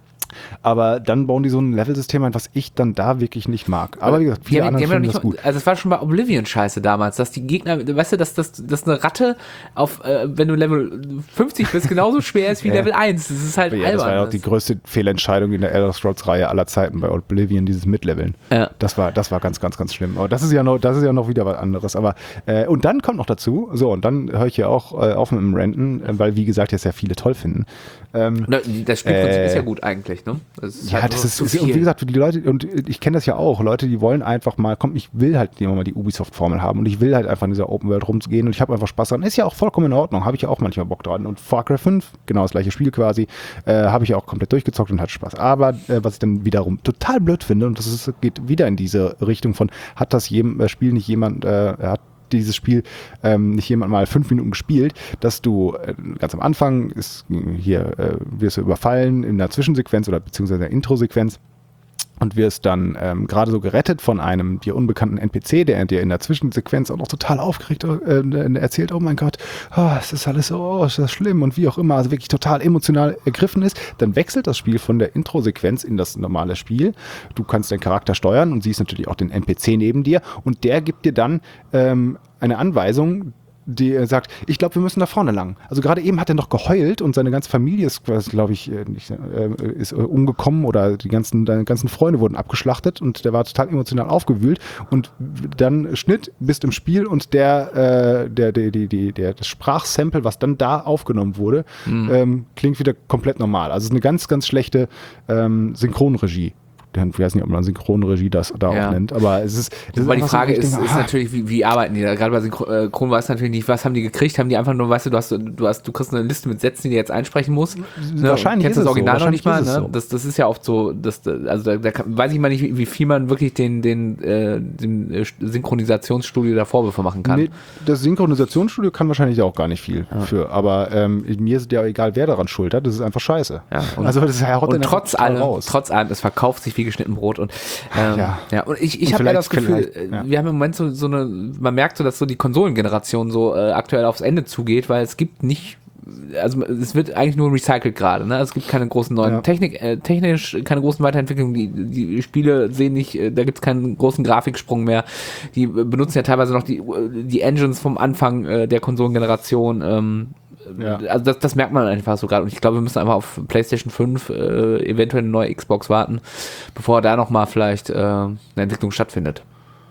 Aber dann bauen die so ein Level-System ein, was ich dann da wirklich nicht mag. Aber wie gesagt, viele die haben, andere die haben finden ja das nicht, gut. Also es war schon bei Oblivion scheiße damals, dass die Gegner, weißt du, dass, dass, dass eine Ratte auf, äh, wenn du Level fünfzig bist, genauso schwer ist wie Ja. Level eins. Das ist halt Ja, albern. das war ja auch die größte Fehlentscheidung in der Elder Scrolls-Reihe aller Zeiten bei Oblivion, dieses Mitleveln. Ja. Das war, das war ganz, ganz, ganz schlimm. Aber das ist ja noch, das ist ja noch wieder was anderes. Aber äh, und dann kommt noch dazu, so, und dann höre ich ja auch äh, auf mit dem Renten, äh, weil wie gesagt, jetzt ja viele toll finden. Ähm, Das Spielprinzip äh, ist ja gut eigentlich, ne? Das ist Ja, halt das nur ist, zu ist viel. und wie gesagt, für die Leute, und ich kenne das ja auch, Leute, die wollen einfach mal, komm, ich will halt immer mal die Ubisoft-Formel haben und ich will halt einfach in dieser Open World rumgehen und ich habe einfach Spaß dran. Ist ja auch vollkommen in Ordnung, habe ich ja auch manchmal Bock dran. Und Far Cry fünf, genau das gleiche Spiel quasi, äh, habe ich ja auch komplett durchgezockt und hatte Spaß. Aber äh, was ich dann wiederum total blöd finde, und das ist, geht wieder in diese Richtung von, hat das jem, äh, Spiel nicht jemand, äh, hat dieses Spiel ähm, nicht jemand mal fünf Minuten gespielt, dass du äh, ganz am Anfang ist hier äh, wirst du überfallen in der Zwischensequenz oder beziehungsweise in der Introsequenz und wirst dann ähm, gerade so gerettet von einem dir unbekannten N P C, der dir in der Zwischensequenz auch noch total aufgeregt äh, erzählt, oh mein Gott, oh, es ist alles so, oh, ist das schlimm und wie auch immer, also wirklich total emotional ergriffen ist, dann wechselt das Spiel von der Introsequenz in das normale Spiel. Du kannst deinen Charakter steuern und siehst natürlich auch den N P C neben dir und der gibt dir dann ähm, eine Anweisung, die sagt, ich glaube, wir müssen da vorne lang. Also gerade eben hat er noch geheult und seine ganze Familie ist, glaube ich, nicht, äh, ist umgekommen oder die ganzen, deine ganzen Freunde wurden abgeschlachtet und der war total emotional aufgewühlt und dann Schnitt, bist im Spiel und der, äh, der, der, die, die, der, das Sprachsample, was dann da aufgenommen wurde, mhm. ähm, klingt wieder komplett normal. Also es ist eine ganz, ganz schlechte ähm, Synchronregie. Ich weiß nicht, ob man Synchronregie das da ja. auch nennt, aber es ist... Es aber ist die Frage so, ist, denke, ist natürlich, wie, wie arbeiten die da? Gerade bei Synchron weißt du natürlich nicht, was haben die gekriegt? Haben die einfach nur, weißt du, du hast, du hast, du kriegst eine Liste mit Sätzen, die du jetzt einsprechen musst. Wahrscheinlich ne? Kennst ist das Original so. noch nicht mal, ne? So. Das, das ist ja oft so, das, also da, da kann, weiß ich mal nicht, wie, wie viel man wirklich den, den, äh, dem Synchronisationsstudio da Vorwürfe machen kann. Nee, das Synchronisationsstudio kann wahrscheinlich auch gar nicht viel ja. für, aber ähm, mir ist ja egal, wer daran schuld hat, das ist einfach scheiße. Ja, und, also das ist ja und trotz allem, raus. trotz allem, es verkauft sich wie geschnitten Brot und Ähm, ja. ja, und ich, ich habe ja das Gefühl, ja. wir haben im Moment so, so eine, man merkt so, dass so die Konsolengeneration so äh, aktuell aufs Ende zugeht, weil es gibt nicht, also es wird eigentlich nur recycelt gerade, ne? Es gibt keine großen neuen ja. Technik, äh, technisch keine großen Weiterentwicklungen, die, die Spiele sehen nicht, äh, da gibt es keinen großen Grafiksprung mehr, die benutzen ja teilweise noch die, die Engines vom Anfang äh, der Konsolengeneration, ähm, Ja. Also das, das merkt man einfach so gerade und ich glaube, wir müssen einfach auf PlayStation fünf äh, eventuell eine neue Xbox warten, bevor da nochmal vielleicht äh, eine Entwicklung stattfindet.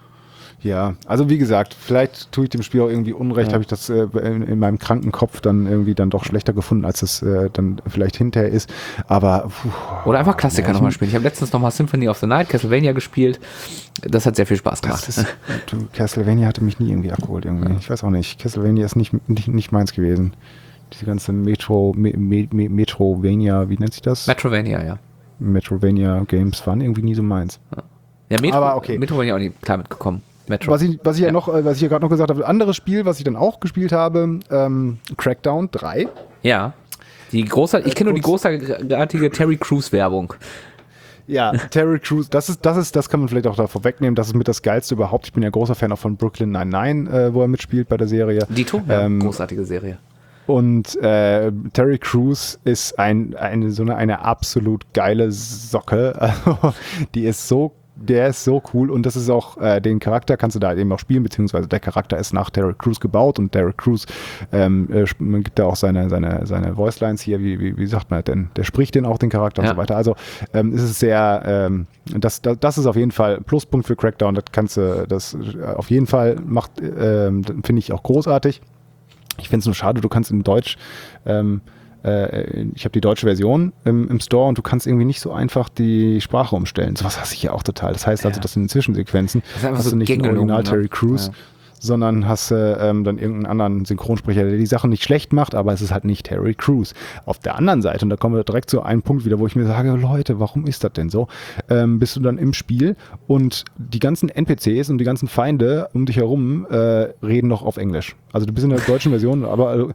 Ja, also wie gesagt, vielleicht tue ich dem Spiel auch irgendwie Unrecht, ja. habe ich das äh, in, in meinem kranken Kopf dann irgendwie dann doch schlechter gefunden, als es äh, dann vielleicht hinterher ist, aber puh, oder einfach Klassiker ja, nochmal spielen. Ich habe letztens nochmal Symphony of the Night, Castlevania gespielt, das hat sehr viel Spaß gemacht. Das ist, du, Castlevania hatte mich nie irgendwie abgeholt irgendwie, ich weiß auch nicht, Castlevania ist nicht, nicht, nicht meins gewesen. Diese ganze Metro, Me, Me, Me, Metrovania, wie nennt sich das? Metrovania, ja. Metrovania Games waren irgendwie nie so meins. Ja, ja Metro, aber okay. Metrovania auch nicht klar mitgekommen. Metro. Was ich, was ich ja, ja noch, was ich ja gerade noch gesagt habe, ein anderes Spiel, was ich dann auch gespielt habe, ähm, Crackdown drei. Ja. Die große, ich kenne nur die großartige Terry Crews Werbung. Ja, Terry Crews, das ist, das ist, das kann man vielleicht auch da vorwegnehmen, das ist mit das Geilste überhaupt. Ich bin ja großer Fan auch von Brooklyn Nine-Nine, äh, wo er mitspielt bei der Serie. Dito, ja, ähm, großartige Serie. Und äh, Terry Crews ist ein, eine, so eine, eine absolut geile Socke. Also, die ist so, der ist so cool und das ist auch, äh, den Charakter kannst du da eben auch spielen, beziehungsweise der Charakter ist nach Terry Crews gebaut und Terry Crews, ähm, äh, man gibt da auch seine, seine, seine Voicelines hier, wie, wie, wie sagt man denn, der spricht den auch, den Charakter ja. und so weiter. Also ähm, es ist sehr, ähm, das, das, das ist auf jeden Fall ein Pluspunkt für Crackdown, das kannst du, das auf jeden Fall macht, ähm, finde ich auch großartig. Ich finde es nur schade, du kannst in Deutsch, ähm, äh, ich habe die deutsche Version im, im Store und du kannst irgendwie nicht so einfach die Sprache umstellen. Sowas hasse ich ja auch total. Das heißt also, ja. dass in den Zwischensequenzen das hast so du nicht den Original Terry Crews, ja. sondern hast äh, ähm, dann irgendeinen anderen Synchronsprecher, der die Sachen nicht schlecht macht, aber es ist halt nicht Terry Crews. Auf der anderen Seite, und da kommen wir direkt zu einem Punkt wieder, wo ich mir sage, Leute, warum ist das denn so? Ähm, bist du dann im Spiel und die ganzen N P Cs und die ganzen Feinde um dich herum äh, reden noch auf Englisch. Also du bist in der deutschen Version, aber also,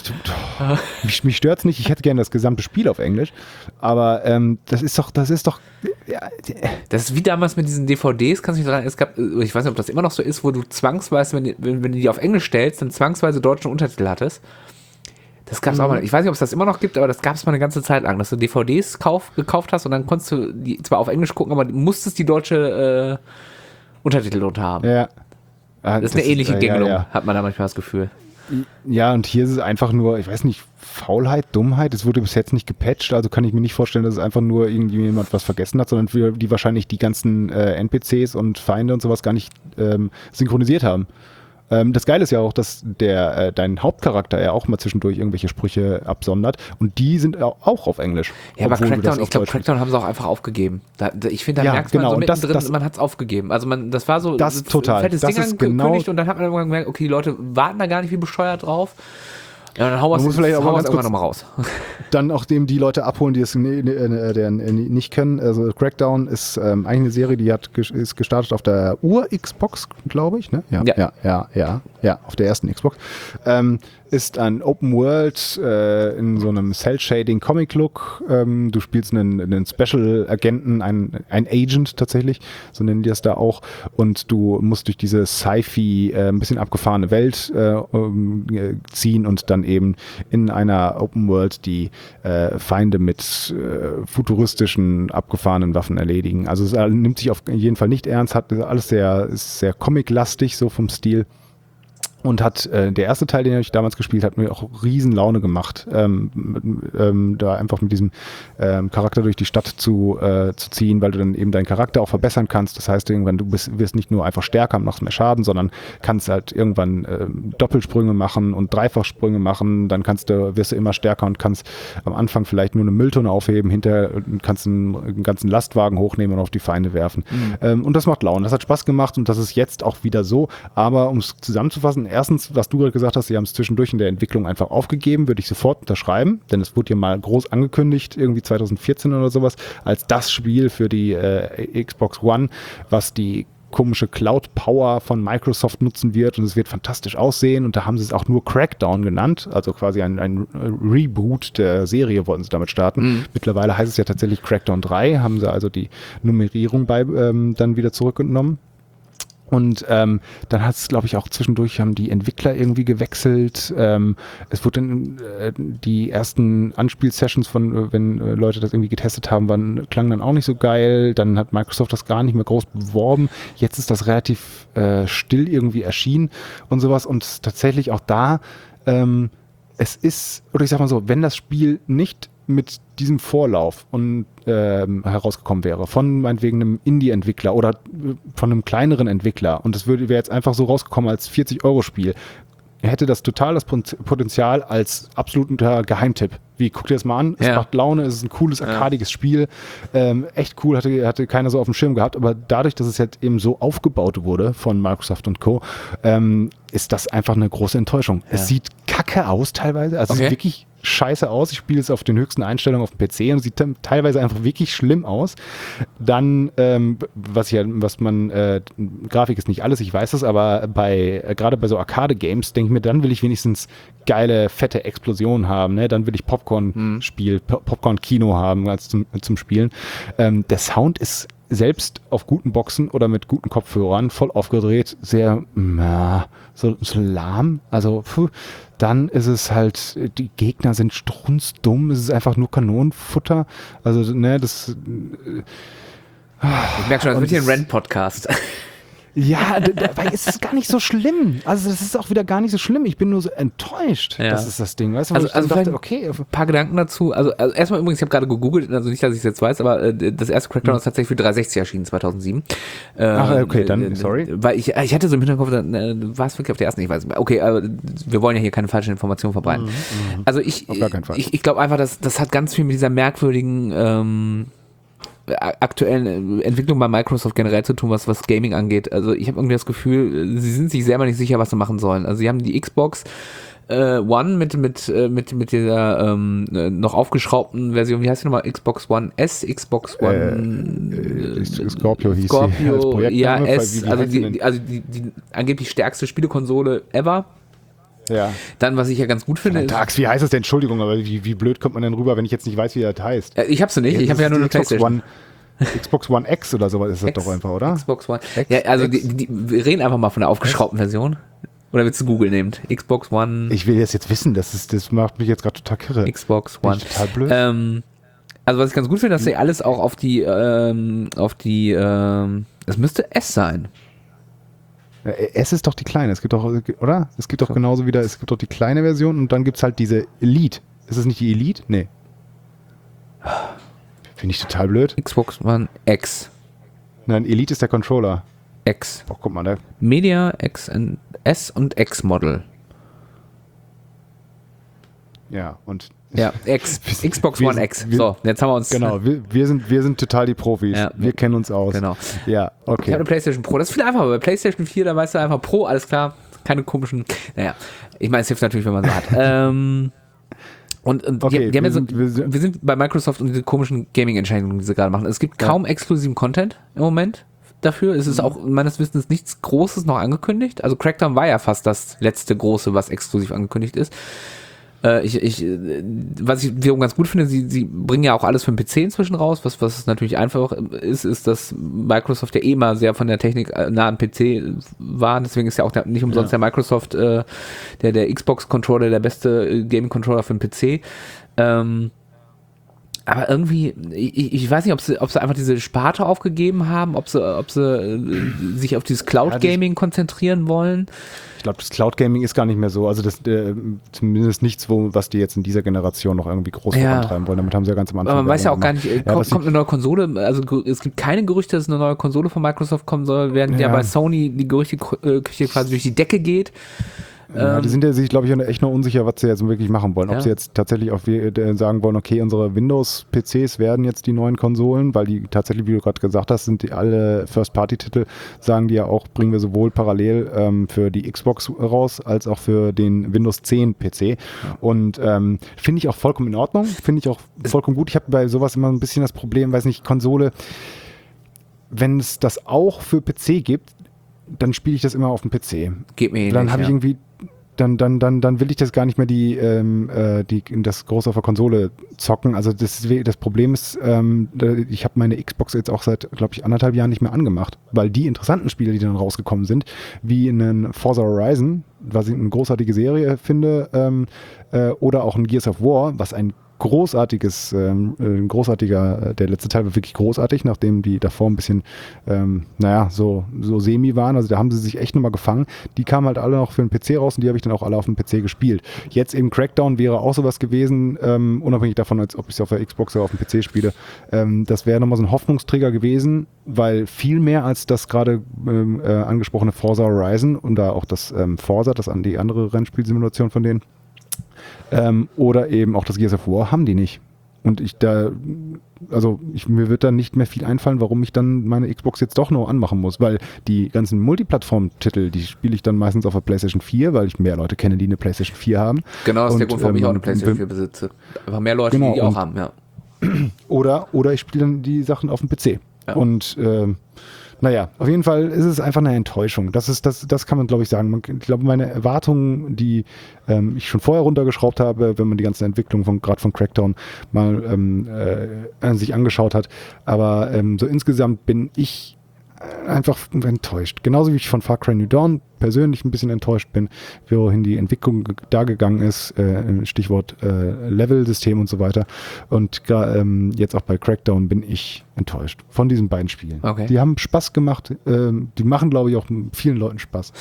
mich, mich stört es nicht, ich hätte gerne das gesamte Spiel auf Englisch, aber ähm, das ist doch, das ist doch ja, das ist wie damals mit diesen D V Ds, kannst du dich daran, es gab, ich weiß nicht, ob das immer noch so ist, wo du zwangsweise, wenn, wenn, wenn du die auf Englisch stellst, dann zwangsweise deutsche Untertitel hattest. Das gab es mhm. auch mal, ich weiß nicht, ob es das immer noch gibt, aber das gab es mal eine ganze Zeit lang, dass du D V Ds kauf, gekauft hast und dann konntest du die zwar auf Englisch gucken, aber du musstest die deutsche äh, Untertitel drunter haben. Ja. Das ist eine das ähnliche ist, Gängelung, ja, ja. hat man da manchmal das Gefühl. Ja, und hier ist es einfach nur, ich weiß nicht, Faulheit, Dummheit. Es wurde bis jetzt nicht gepatcht, also kann ich mir nicht vorstellen, dass es einfach nur irgendjemand was vergessen hat, sondern wir, die wahrscheinlich die ganzen äh, N P Cs und Feinde und sowas gar nicht ähm, synchronisiert haben. Ähm, das Geile ist ja auch, dass der äh, dein Hauptcharakter ja auch mal zwischendurch irgendwelche Sprüche absondert und die sind auch auf Englisch. Ja, aber Crackdown, ich glaube, Crackdown haben sie auch einfach aufgegeben. Da, ich finde, da ja, merkt genau. man so mittendrin, das, das, man hat es aufgegeben. Also man, das war so das ein total. fettes das Ding ist angekündigt genau und dann hat man irgendwann gemerkt, okay, die Leute warten da gar nicht wie bescheuert drauf. Ja, dann hauen wir es irgendwann nochmal raus. Dann auch dem die Leute abholen, die es ne, ne, der nicht kennen. Also Crackdown ist ähm, eigentlich eine Serie, die hat ist gestartet auf der Ur-Xbox, glaube ich. Ne? Ja, ja, ja, ja, ja, ja, auf der ersten Xbox. Ähm, ist ein Open World äh, in so einem Cell-Shading-Comic-Look. Ähm, du spielst einen, einen Special-Agenten, einen, einen Agent tatsächlich, so nennen die das da auch. Und du musst durch diese Sci-Fi, äh, ein bisschen abgefahrene Welt äh, um, äh, ziehen und dann eben in einer Open World die äh, Feinde mit äh, futuristischen, abgefahrenen Waffen erledigen. Also es äh, nimmt sich auf jeden Fall nicht ernst, hat alles sehr, ist sehr comic-lastig, so vom Stil. Und hat äh, der erste Teil, den ich damals gespielt habe, mir auch riesen Laune gemacht, ähm, ähm, da einfach mit diesem ähm, Charakter durch die Stadt zu, äh, zu ziehen, weil du dann eben deinen Charakter auch verbessern kannst. Das heißt, irgendwann du bist, wirst nicht nur einfach stärker und machst mehr Schaden, sondern kannst halt irgendwann äh, Doppelsprünge machen und Dreifachsprünge machen. Dann kannst du, wirst du immer stärker und kannst am Anfang vielleicht nur eine Mülltonne aufheben, hinterher kannst einen, einen ganzen Lastwagen hochnehmen und auf die Feinde werfen. Mhm. Ähm, und das macht Laune. Das hat Spaß gemacht und das ist jetzt auch wieder so. Aber um es zusammenzufassen, erstens, was du gerade gesagt hast, sie haben es zwischendurch in der Entwicklung einfach aufgegeben, würde ich sofort unterschreiben, denn es wurde ja mal groß angekündigt, irgendwie zwanzig vierzehn oder sowas, als das Spiel für die äh, Xbox One, was die komische Cloud-Power von Microsoft nutzen wird und es wird fantastisch aussehen und da haben sie es auch nur Crackdown genannt, also quasi ein, ein Reboot der Serie wollten sie damit starten. Mhm. Mittlerweile heißt es ja tatsächlich Crackdown drei, haben sie also die Nummerierung bei, ähm, dann wieder zurückgenommen. Und ähm, dann hat es, glaube ich, auch zwischendurch haben die Entwickler irgendwie gewechselt. Ähm, es wurden äh, die ersten Anspielsessions von, äh, wenn äh, Leute das irgendwie getestet haben, waren, klangen dann auch nicht so geil. Dann hat Microsoft das gar nicht mehr groß beworben. Jetzt ist das relativ äh, still irgendwie erschienen und sowas. Und tatsächlich auch da, ähm, es ist, oder ich sag mal so, wenn das Spiel nicht mit diesem Vorlauf und ähm, herausgekommen wäre, von meinetwegen einem Indie-Entwickler oder von einem kleineren Entwickler und das würde wäre jetzt einfach so rausgekommen als vierzig-Euro-Spiel, hätte das total das Potenzial als absoluter Geheimtipp. Wie, guck dir das mal an, es ja. macht Laune, es ist ein cooles, arkadiges ja. Spiel, ähm, echt cool, hatte, hatte keiner so auf dem Schirm gehabt, aber dadurch, dass es jetzt eben so aufgebaut wurde von Microsoft und Co., ähm, ist das einfach eine große Enttäuschung. Ja. Es sieht kacke aus teilweise, also okay. es sieht wirklich scheiße aus. Ich spiele es auf den höchsten Einstellungen auf dem P C und es sieht teilweise einfach wirklich schlimm aus. Dann, ähm, was ja, was man, äh, Grafik ist nicht alles, ich weiß es, aber bei, äh, gerade bei so Arcade-Games denke ich mir, dann will ich wenigstens geile, fette Explosionen haben, ne? Dann will ich Popcorn-Spiel, hm. Popcorn-Kino haben als zum, zum Spielen. Ähm, der Sound ist selbst auf guten Boxen oder mit guten Kopfhörern voll aufgedreht, sehr na, so, so lahm. Also puh. Dann ist es halt, die Gegner sind strunzdumm, es ist einfach nur Kanonenfutter. Also, ne, das. Äh, ich merke schon, das wird hier ein Rant-Podcast. Ja, dabei ist es gar nicht so schlimm. Also das ist auch wieder gar nicht so schlimm. Ich bin nur so enttäuscht. Ja. Das ist das Ding. Weißt du, also, ich also dachte, okay. Ein paar Gedanken dazu. Also, also erstmal übrigens, ich habe gerade gegoogelt, also nicht, dass ich es jetzt weiß, aber äh, das erste Crackdown hm. ist tatsächlich für dreihundertsechzig erschienen, zweitausendsieben. Äh, Ach, okay, dann, äh, sorry. Weil ich, ich hatte so im Hinterkopf, äh, war es wirklich auf der ersten, ich weiß nicht mehr. Okay, aber wir wollen ja hier keine falschen Informationen verbreiten. Mhm, also ich, auf gar keinen Fall. ich, ich glaube einfach, dass das hat ganz viel mit dieser merkwürdigen ähm, aktuellen Entwicklung bei Microsoft generell zu tun, was, was Gaming angeht. Also ich habe irgendwie das Gefühl, sie sind sich selber nicht sicher, was sie machen sollen. Also sie haben die Xbox äh, One mit, mit, mit, mit dieser ähm, noch aufgeschraubten Version, wie heißt die nochmal? Xbox One S, Xbox One äh, äh, Scorpio hieß Scorpio, sie. Ja, S, also, die, also die, die angeblich stärkste Spielekonsole ever. Ja. Dann, was ich ja ganz gut finde. Tags, wie heißt das denn? Entschuldigung, aber wie, wie blöd kommt man denn rüber, wenn ich jetzt nicht weiß, wie das heißt? Äh, ich hab's nicht, ja, ich habe ja nur eine Xbox PlayStation. One, Xbox One X oder sowas ist das X, doch einfach, oder? Xbox One. X, ja, also X. die, die, wir reden einfach mal von der aufgeschraubten Version. Oder willst du Google nehmen? Xbox One. Ich will das jetzt wissen, das, ist, das macht mich jetzt gerade total kirre. Xbox One. Total blöd. Ähm, also was ich ganz gut finde, dass sie alles auch auf die, ähm, auf die, ähm, das müsste S sein. S ist doch die kleine, es gibt doch, oder? Es gibt doch genauso wieder, es gibt doch die kleine Version und dann gibt es halt diese Elite. Ist es nicht die Elite? Nee. Finde ich total blöd. Xbox One X. Nein, Elite ist der Controller. X. Oh, guck mal, da. Media X und S und X Model. Ja, und ja, X. Xbox wir One sind, X. Wir, so, jetzt haben wir uns. Genau, wir, wir, sind, wir sind total die Profis. Ja, wir kennen uns aus. Genau. Ja, okay. Ich habe eine PlayStation Pro. Das ist viel einfacher. Bei PlayStation vier, da weißt du einfach Pro, alles klar. Keine komischen. Naja, ich meine, es hilft natürlich, wenn man so hat. ähm. Und, und okay, die, die haben wir, ja so, sind, wir, sind, wir sind bei Microsoft und diese komischen Gaming-Entscheidungen, die sie gerade machen. Es gibt kaum ja. exklusiven Content im Moment dafür. Es ist mhm. auch meines Wissens nichts Großes noch angekündigt. Also Crackdown war ja fast das letzte Große, was exklusiv angekündigt ist. Äh, ich, ich, was ich wiederum ganz gut finde, sie, sie bringen ja auch alles für den P C inzwischen raus, was, was natürlich einfach ist, ist, dass Microsoft ja eh mal sehr von der Technik nah am P C war. Deswegen ist ja auch der, nicht umsonst ja. der Microsoft, äh, der, der Xbox-Controller der beste Gaming-Controller für den P C. Ähm, aber irgendwie, ich, ich weiß nicht, ob sie, ob sie einfach diese Sparte aufgegeben haben, ob sie, ob sie äh, sich auf dieses Cloud-Gaming konzentrieren wollen. Ich glaube, das Cloud-Gaming ist gar nicht mehr so. Also das äh, zumindest nichts, wo, was die jetzt in dieser Generation noch irgendwie groß ja. vorantreiben wollen. Damit haben sie ja ganz am Anfang. Aber man weiß ja auch gemacht. gar nicht, ja, kommt, kommt eine neue Konsole, also es gibt keine Gerüchte, dass eine neue Konsole von Microsoft kommen soll, während ja, ja bei Sony die Gerüchteküche quasi durch die Decke geht. Ja, die sind ja sich, glaube ich, echt noch unsicher, was sie jetzt wirklich machen wollen. Ob ja. sie jetzt tatsächlich auch sagen wollen, okay, unsere Windows-P Cs werden jetzt die neuen Konsolen, weil die tatsächlich, wie du gerade gesagt hast, sind die alle First-Party-Titel, sagen die ja auch, bringen wir sowohl parallel ähm, für die Xbox raus, als auch für den Windows zehn P C. Ja. Und ähm, finde ich auch vollkommen in Ordnung, finde ich auch vollkommen gut. Ich habe bei sowas immer ein bisschen das Problem, weiß nicht, Konsole, wenn es das auch für P C gibt, dann spiele ich das immer auf dem P C. Geht mir Dann habe ich ja. irgendwie Dann, dann, dann, dann will ich das gar nicht mehr die, ähm, äh, die das groß auf der Konsole zocken. Also das, das Problem ist, ähm, ich habe meine Xbox jetzt auch seit, glaube ich, anderthalb Jahren nicht mehr angemacht, weil die interessanten Spiele, die dann rausgekommen sind, wie in Forza Horizon, was ich eine großartige Serie finde, ähm, äh, oder auch ein Gears of War, was ein großartiges, ähm, ein großartiger, der letzte Teil war wirklich großartig, nachdem die davor ein bisschen, ähm, naja, so, so semi waren, also da haben sie sich echt nochmal gefangen. Die kamen halt alle noch für den P C raus und die habe ich dann auch alle auf dem P C gespielt. Jetzt eben Crackdown wäre auch sowas gewesen, ähm, unabhängig davon, als ob ich es auf der Xbox oder auf dem P C spiele. Ähm, das wäre nochmal so ein Hoffnungsträger gewesen, weil viel mehr als das gerade ähm, äh, angesprochene Forza Horizon und da auch das ähm, Forza, das an die andere Rennspielsimulation von denen, Ähm, oder eben auch das Gears of War haben die nicht. Und ich da, also ich, mir wird da nicht mehr viel einfallen, warum ich dann meine Xbox jetzt doch noch anmachen muss, weil die ganzen Multiplattform-Titel, die spiele ich dann meistens auf der PlayStation vier, weil ich mehr Leute kenne, die eine PlayStation vier haben. Genau, das ist und, der Grund, warum ähm, ich auch eine PlayStation vier besitze. Einfach mehr Leute, genau, die die auch haben, ja. Oder, oder ich spiele dann die Sachen auf dem P C. Ja. Und ähm, naja, auf jeden Fall ist es einfach eine Enttäuschung. Das ist, das, das kann man, glaube ich, sagen. Man, ich glaube, meine Erwartungen, die ähm, ich schon vorher runtergeschraubt habe, wenn man die ganze Entwicklung von gerade von Crackdown mal ähm, äh, sich angeschaut hat. Aber ähm, so insgesamt bin ich einfach enttäuscht. Genauso wie ich von Far Cry New Dawn persönlich ein bisschen enttäuscht bin, wohin die Entwicklung da gegangen ist, äh, Stichwort äh, Level-System und so weiter. Und ähm, jetzt auch bei Crackdown bin ich enttäuscht von diesen beiden Spielen. Okay. Die haben Spaß gemacht, äh, die machen, glaube ich, auch vielen Leuten Spaß.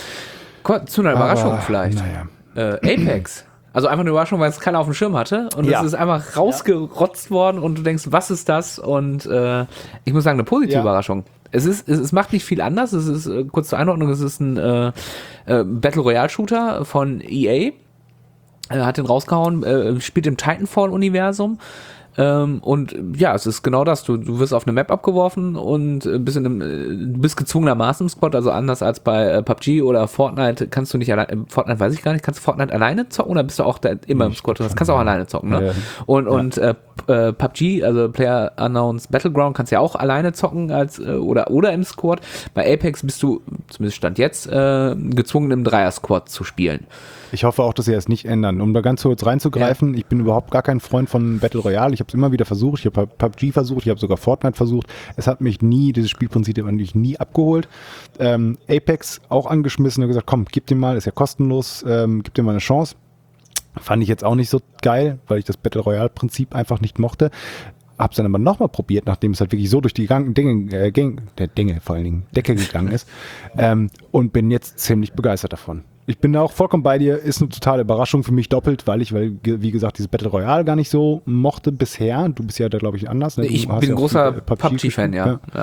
Zu einer Überraschung Aber, vielleicht. Naja. Äh, Apex. Also einfach eine Überraschung, weil es keiner auf dem Schirm hatte und ja. es ist einfach rausgerotzt ja. worden und du denkst, was ist das? Und äh, ich muss sagen, eine positive ja. Überraschung. Es ist, es, es macht nicht viel anders. Es ist, äh, kurz zur Einordnung, es ist ein äh, äh, Battle Royale Shooter von E A. Er hat den rausgehauen, äh, spielt im Titanfall-Universum. Ähm, und ja, es ist genau das. Du, du wirst auf eine Map abgeworfen und bist in einem, du bist gezwungenermaßen im Squad, also anders als bei äh, P U B G oder Fortnite kannst du nicht alleine, Fortnite weiß ich gar nicht, kannst du Fortnite alleine zocken oder bist du auch da immer im Squad? Das kannst du auch alleine zocken, ne? Ja. Und, ja. und äh, äh, P U B G, also Player Unknowns Battleground, kannst du ja auch alleine zocken als äh, oder, oder im Squad. Bei Apex bist du, zumindest Stand jetzt, äh, gezwungen im Dreier-Squad zu spielen. Ich hoffe auch, dass sie das nicht ändern. Um da ganz kurz reinzugreifen, ja. ich bin überhaupt gar kein Freund von Battle Royale. Ich habe es immer wieder versucht. Ich habe P U B G versucht, ich habe sogar Fortnite versucht. Es hat mich nie, dieses Spielprinzip hat mich nie abgeholt. Ähm, Apex auch angeschmissen und gesagt, komm, gib dem mal, ist ja kostenlos, ähm, gib dem mal eine Chance. Fand ich jetzt auch nicht so geil, weil ich das Battle Royale-Prinzip einfach nicht mochte. Hab's dann aber nochmal probiert, nachdem es halt wirklich so durch die Gang, Dinge, äh, Gang, der Dinge vor allen Dingen, Decke gegangen ist. ähm, und bin jetzt ziemlich begeistert davon. Ich bin da auch vollkommen bei dir, ist eine totale Überraschung für mich doppelt, weil ich, weil, wie gesagt, dieses Battle Royale gar nicht so mochte bisher. Du bist ja da, glaube ich, anders. Ne? Ich bin ja großer P U B G-Fan, ja. ja.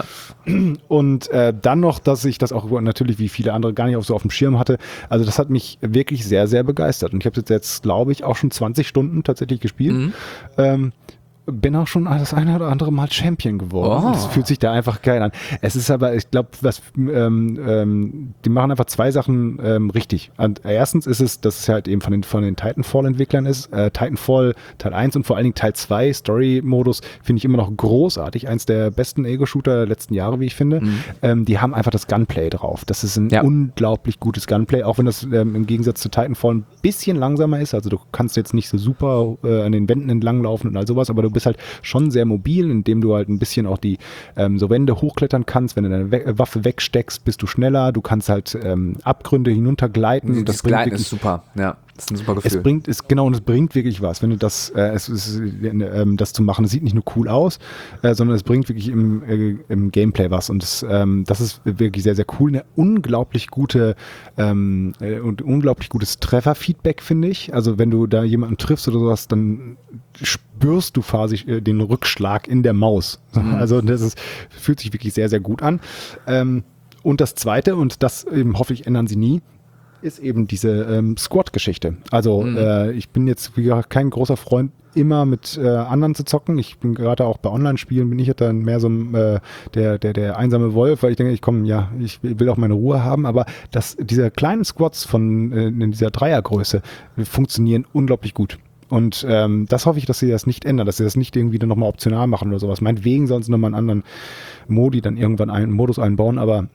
Und äh, dann noch, dass ich das auch natürlich wie viele andere gar nicht auch so auf dem Schirm hatte. Also das hat mich wirklich sehr, sehr begeistert. Und ich habe jetzt, glaube ich, auch schon zwanzig Stunden tatsächlich gespielt. Mhm. Ähm, bin auch schon das eine oder andere Mal Champion geworden. Es oh. fühlt sich da einfach geil an. Es ist aber, ich glaube, was ähm, ähm, die machen einfach zwei Sachen ähm, richtig. Und erstens ist es, dass es halt eben von den, von den Titanfall-Entwicklern ist. Äh, Titanfall Teil eins und vor allen Dingen Teil zwei, Story-Modus, finde ich immer noch großartig. Eins der besten Ego-Shooter der letzten Jahre, wie ich finde. Mhm. Ähm, die haben einfach das Gunplay drauf. Das ist ein ja. unglaublich gutes Gunplay, auch wenn das ähm, im Gegensatz zu Titanfall ein bisschen langsamer ist. Also du kannst jetzt nicht so super äh, an den Wänden entlang laufen und all sowas, aber du bist halt schon sehr mobil, indem du halt ein bisschen auch die ähm, so Wände hochklettern kannst. Wenn du deine We- Waffe wegsteckst, bist du schneller. Du kannst halt ähm, Abgründe hinuntergleiten. Das, das, das Gleiten ist super, ja. Das ist ein super Gefühl. Es bringt, es, genau, und es bringt wirklich was, wenn du das, äh, es, es, äh, das zu machen. Es sieht nicht nur cool aus, äh, sondern es bringt wirklich im, äh, im Gameplay was. Und das, ähm, das ist wirklich sehr, sehr cool. Eine unglaublich gute ähm, äh, und unglaublich gutes Trefferfeedback, finde ich. Also wenn du da jemanden triffst oder sowas, dann spürst du quasi äh, den Rückschlag in der Maus. Mhm. Also das ist, fühlt sich wirklich sehr, sehr gut an. Ähm, und das Zweite, und das eben hoffe ich, ändern sie nie, ist eben diese ähm, Squad-Geschichte. Also mhm. äh, ich bin jetzt wie gesagt kein großer Freund, immer mit äh, anderen zu zocken. Ich bin gerade auch bei Online-Spielen, bin ich jetzt dann mehr so äh, der, der, der einsame Wolf, weil ich denke, ich komme, ja, ich will auch meine Ruhe haben, aber das, diese kleinen Squads von äh, in dieser Dreiergröße funktionieren unglaublich gut. Und ähm, das hoffe ich, dass sie das nicht ändern, dass sie das nicht irgendwie dann nochmal optional machen oder sowas. Meinetwegen sollen sie nochmal einen anderen Modi dann irgendwann einen Modus einbauen, aber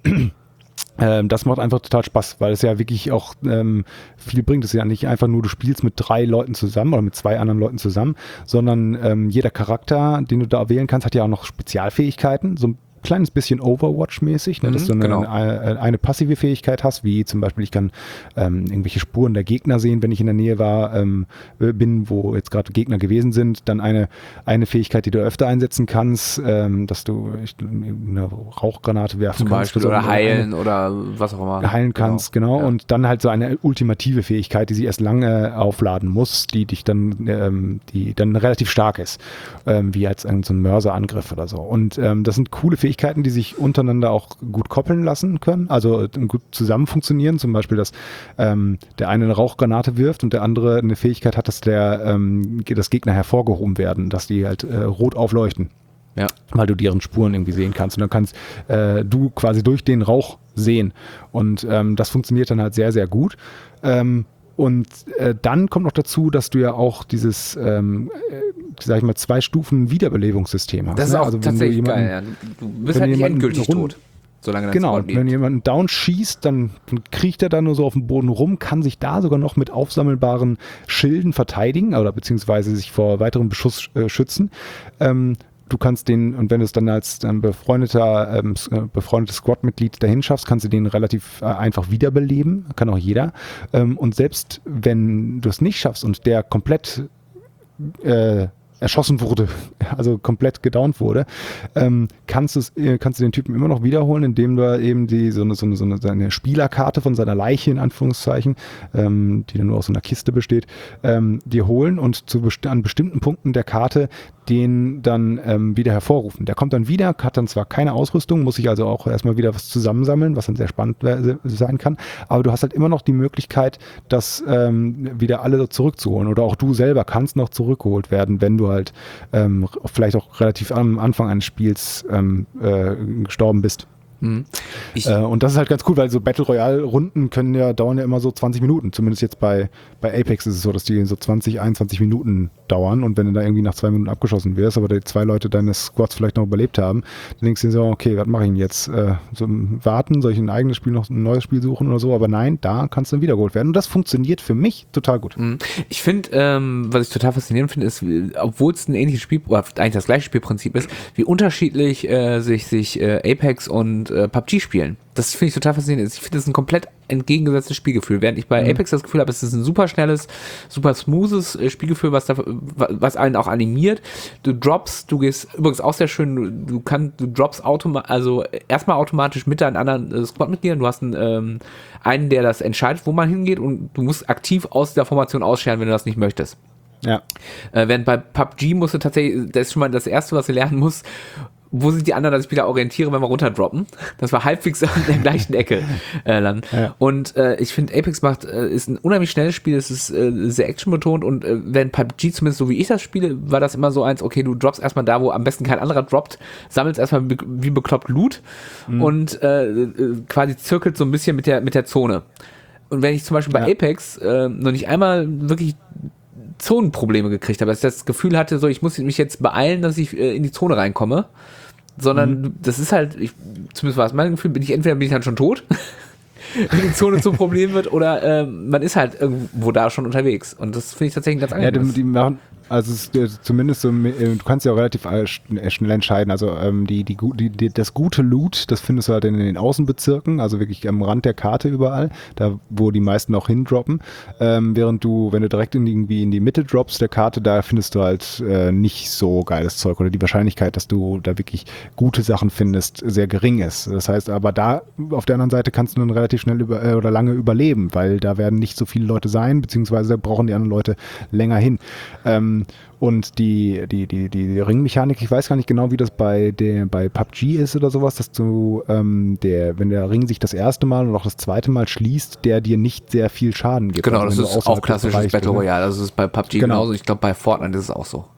Ähm, das macht einfach total Spaß, weil es ja wirklich auch ähm, viel bringt. Es ist ja nicht einfach nur, du spielst mit drei Leuten zusammen oder mit zwei anderen Leuten zusammen, sondern ähm, jeder Charakter, den du da wählen kannst, hat ja auch noch Spezialfähigkeiten, so ein kleines bisschen Overwatch-mäßig, ne, mhm, dass du eine, genau. eine, eine passive Fähigkeit hast, wie zum Beispiel, ich kann ähm, irgendwelche Spuren der Gegner sehen, wenn ich in der Nähe war, ähm, bin, wo jetzt gerade Gegner gewesen sind. Dann eine, eine Fähigkeit, die du öfter einsetzen kannst, ähm, dass du ich, eine Rauchgranate werfen zum kannst. Beispiel, oder heilen oder was auch immer. Heilen kannst, genau. genau. Ja. Und dann halt so eine ultimative Fähigkeit, die sie erst lange aufladen muss, die dich dann, ähm, die dann relativ stark ist, ähm, wie als ein, so ein Mörserangriff oder so. Und ähm, das sind coole Fähigkeiten, die sich untereinander auch gut koppeln lassen können, also gut zusammen funktionieren. Zum Beispiel, dass ähm, der eine eine Rauchgranate wirft und der andere eine Fähigkeit hat, dass der ähm, das Gegner hervorgehoben werden, dass die halt äh, rot aufleuchten. Ja. Weil du deren Spuren irgendwie sehen kannst. Und dann kannst äh, du quasi durch den Rauch sehen. Und ähm, das funktioniert dann halt sehr, sehr gut. Ähm, Und äh, dann kommt noch dazu, dass du ja auch dieses, ähm, äh, sag ich mal, zwei Stufen Wiederbelebungssystem hast. Das ist ne? auch also tatsächlich jemanden, geil. Ja. Du bist halt nicht endgültig tot, solange dein Genau, Squad lebt. Wenn jemand down schießt, dann, dann kriecht er da nur so auf dem Boden rum, kann sich da sogar noch mit aufsammelbaren Schilden verteidigen oder beziehungsweise sich vor weiterem Beschuss äh, schützen. Ähm, Du kannst den, und wenn du es dann als ein befreundeter, ähm, befreundetes Squad-Mitglied dahin schaffst, kannst du den relativ äh, einfach wiederbeleben. Kann auch jeder. Ähm, und selbst wenn du es nicht schaffst und der komplett äh, erschossen wurde, also komplett gedownt wurde, ähm, kannst, du's, äh, kannst du den Typen immer noch wiederholen, indem du eben die, so eine, so eine, so eine, eine Spielerkarte von seiner Leiche, in Anführungszeichen, ähm, die dann nur aus so einer Kiste besteht, ähm, dir holen und zu best- an bestimmten Punkten der Karte den dann ähm, wieder hervorrufen. Der kommt dann wieder, hat dann zwar keine Ausrüstung, muss sich also auch erstmal wieder was zusammensammeln, was dann sehr spannend sein kann, aber du hast halt immer noch die Möglichkeit, das ähm, wieder alle zurückzuholen oder auch du selber kannst noch zurückgeholt werden, wenn du halt ähm, vielleicht auch relativ am Anfang eines Spiels ähm, äh, gestorben bist. Mhm. Äh, und das ist halt ganz cool, weil so Battle Royale Runden können ja, dauern ja immer so zwanzig Minuten. Zumindest jetzt bei, bei Apex ist es so, dass die so zwanzig, einundzwanzig Minuten dauern und wenn du da irgendwie nach zwei Minuten abgeschossen wirst, aber die zwei Leute deines Squads vielleicht noch überlebt haben, dann denkst du dir so, okay, was mache ich denn jetzt? Äh, so warten, soll ich ein eigenes Spiel noch, ein neues Spiel suchen oder so? Aber nein, da kannst du dann wiedergeholt werden. Und das funktioniert für mich total gut. Ich finde, ähm, was ich total faszinierend finde, ist, obwohl es ein ähnliches Spiel, oder eigentlich das gleiche Spielprinzip ist, wie unterschiedlich äh, sich, sich äh, Apex und äh, P U B G spielen. Das finde ich total faszinierend. Ich finde, das ist ein komplett entgegengesetztes Spielgefühl. Während ich bei mhm. Apex das Gefühl habe, es ist ein super schnelles, super smoothes äh, Spielgefühl, was, da, was einen auch animiert. Du droppst, du gehst, übrigens auch sehr schön, du, du kannst, du droppst automatisch, also erstmal automatisch mit deinen anderen äh, Squad-Mitgliedern. Du hast einen, ähm, einen, der das entscheidet, wo man hingeht und du musst aktiv aus der Formation ausscheren, wenn du das nicht möchtest. Ja. Äh, während bei P U B G musst du tatsächlich, das ist schon mal das Erste, was du lernen musst, wo sind die anderen, dass ich wieder orientiere, wenn wir runterdroppen. Das war halbwegs an der gleichen Ecke äh, dann. Ja. Und äh, ich finde, Apex macht, äh, ist ein unheimlich schnelles Spiel, es ist äh, sehr actionbetont und äh, wenn P U B G, zumindest so wie ich das spiele, war das immer so eins, okay, du droppst erstmal da, wo am besten kein anderer droppt, sammelst erstmal be- wie bekloppt Loot mhm. und äh, quasi zirkelt so ein bisschen mit der, mit der Zone. Und wenn ich zum Beispiel bei ja. Apex äh, noch nicht einmal wirklich Zonenprobleme gekriegt habe, dass ich das Gefühl hatte, so ich muss mich jetzt beeilen, dass ich äh, in die Zone reinkomme, sondern mhm. das ist halt, ich, zumindest war es mein Gefühl, bin ich entweder bin ich halt schon tot, wenn die Zone zum Problem wird, oder äh, man ist halt irgendwo da schon unterwegs und das finde ich tatsächlich ganz angenehm. Ja, die, die machen, also es ist zumindest so, du kannst ja auch relativ schnell entscheiden, also ähm, die, die, die, das gute Loot, das findest du halt in den Außenbezirken, also wirklich am Rand der Karte überall, da wo die meisten auch hindroppen, ähm, während du, wenn du direkt in die, irgendwie in die Mitte droppst der Karte, da findest du halt äh, nicht so geiles Zeug oder die Wahrscheinlichkeit, dass du da wirklich gute Sachen findest, sehr gering ist. Das heißt aber da, auf der anderen Seite kannst du dann relativ schnell über, äh, oder lange überleben, weil da werden nicht so viele Leute sein, beziehungsweise brauchen die anderen Leute länger hin. Ähm, Und die, die, die, die Ringmechanik, ich weiß gar nicht genau, wie das bei der, bei P U B G ist oder sowas, dass du, ähm, der, wenn der Ring sich das erste Mal und auch das zweite Mal schließt, der dir nicht sehr viel Schaden gibt. Genau, also das ist auch klassisches Battle Royale. Also das ist bei P U B G genau. genauso. Ich glaube, bei Fortnite ist es auch so.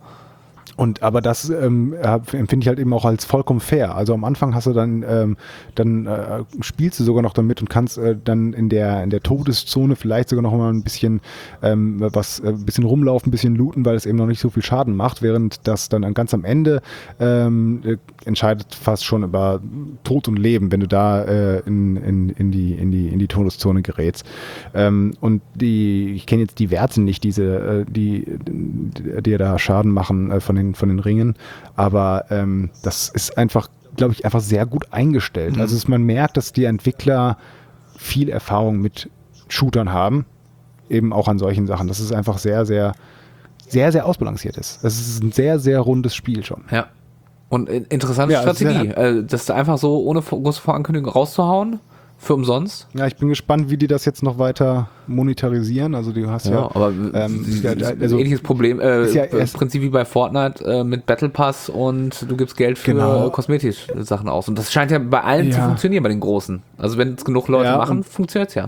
Und aber das ähm, empfinde ich halt eben auch als vollkommen fair. Also am Anfang hast du dann, ähm, dann äh, spielst du sogar noch damit und kannst äh, dann in der in der Todeszone vielleicht sogar noch mal ein bisschen ähm, was, äh, ein bisschen rumlaufen, ein bisschen looten, weil es eben noch nicht so viel Schaden macht, während das dann ganz am Ende ähm, äh, entscheidet fast schon über Tod und Leben, wenn du da äh, in, in, in die in die in die Todeszone gerätst. Ähm, und die, ich kenne jetzt die Werte nicht, diese äh, die die dir da Schaden machen äh, von den von den Ringen, aber ähm, das ist einfach, glaube ich, einfach sehr gut eingestellt. Mhm. Also es, man merkt, dass die Entwickler viel Erfahrung mit Shootern haben, eben auch an solchen Sachen. Das ist einfach sehr, sehr, sehr, sehr ausbalanciert ist. Das ist ein sehr, sehr rundes Spiel schon. Ja. Und interessante ja, Strategie, äh, das einfach so ohne große Vorankündigung rauszuhauen. Für umsonst? Ja, ich bin gespannt, wie die das jetzt noch weiter monetarisieren. Also du hast ja, ja aber ähm, ja, also ähnliches Problem, äh, ja im Prinzip wie bei Fortnite äh, mit Battle Pass und du gibst Geld für genau. kosmetische Sachen aus. Und das scheint ja bei allen ja. zu funktionieren, bei den Großen. Also wenn es genug Leute ja, machen, funktioniert es ja.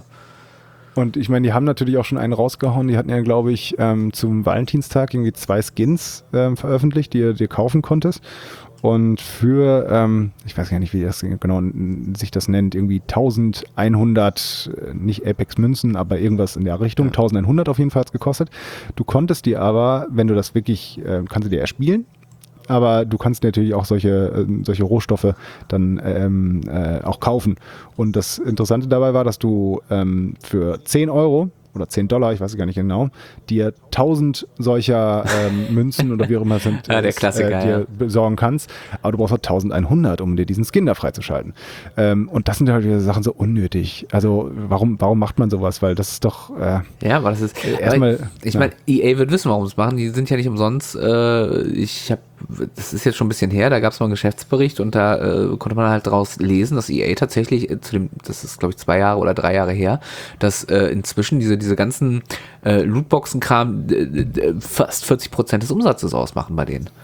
Und ich meine, die haben natürlich auch schon einen rausgehauen. Die hatten ja, glaube ich, ähm, zum Valentinstag irgendwie zwei Skins ähm, veröffentlicht, die du dir kaufen konntest. Und für, ähm, ich weiß gar nicht, wie das genau sich das nennt, irgendwie eintausendeinhundert, nicht Apex-Münzen, aber irgendwas in der Richtung, ja. eintausendeinhundert auf jeden Fall hat es gekostet. Du konntest dir aber, wenn du das wirklich, äh, kannst du dir erspielen, aber du kannst natürlich auch solche, äh, solche Rohstoffe dann ähm, äh, auch kaufen. Und das Interessante dabei war, dass du ähm, für zehn Euro oder zehn Dollar, ich weiß gar nicht genau, dir tausend solcher ähm, Münzen oder wie auch immer sind, ja, der Klassiker, äh, dir ja. besorgen kannst. Aber du brauchst halt eintausendeinhundert, um dir diesen Skin da freizuschalten. Ähm, und das sind halt diese Sachen so unnötig. Also warum, warum macht man sowas? Weil das ist doch äh, ja, aber das ist äh, erstmal. Ich, ich meine, E A wird wissen, warum sie es machen. Die sind ja nicht umsonst. Äh, ich habe das ist jetzt schon ein bisschen her, da gab es mal einen Geschäftsbericht und da äh, konnte man halt draus lesen, dass E A tatsächlich, äh, zu dem, das ist glaube ich zwei Jahre oder drei Jahre her, dass äh, inzwischen diese, diese ganzen äh, Lootboxen-Kram äh, fast vierzig Prozent des Umsatzes ausmachen bei denen.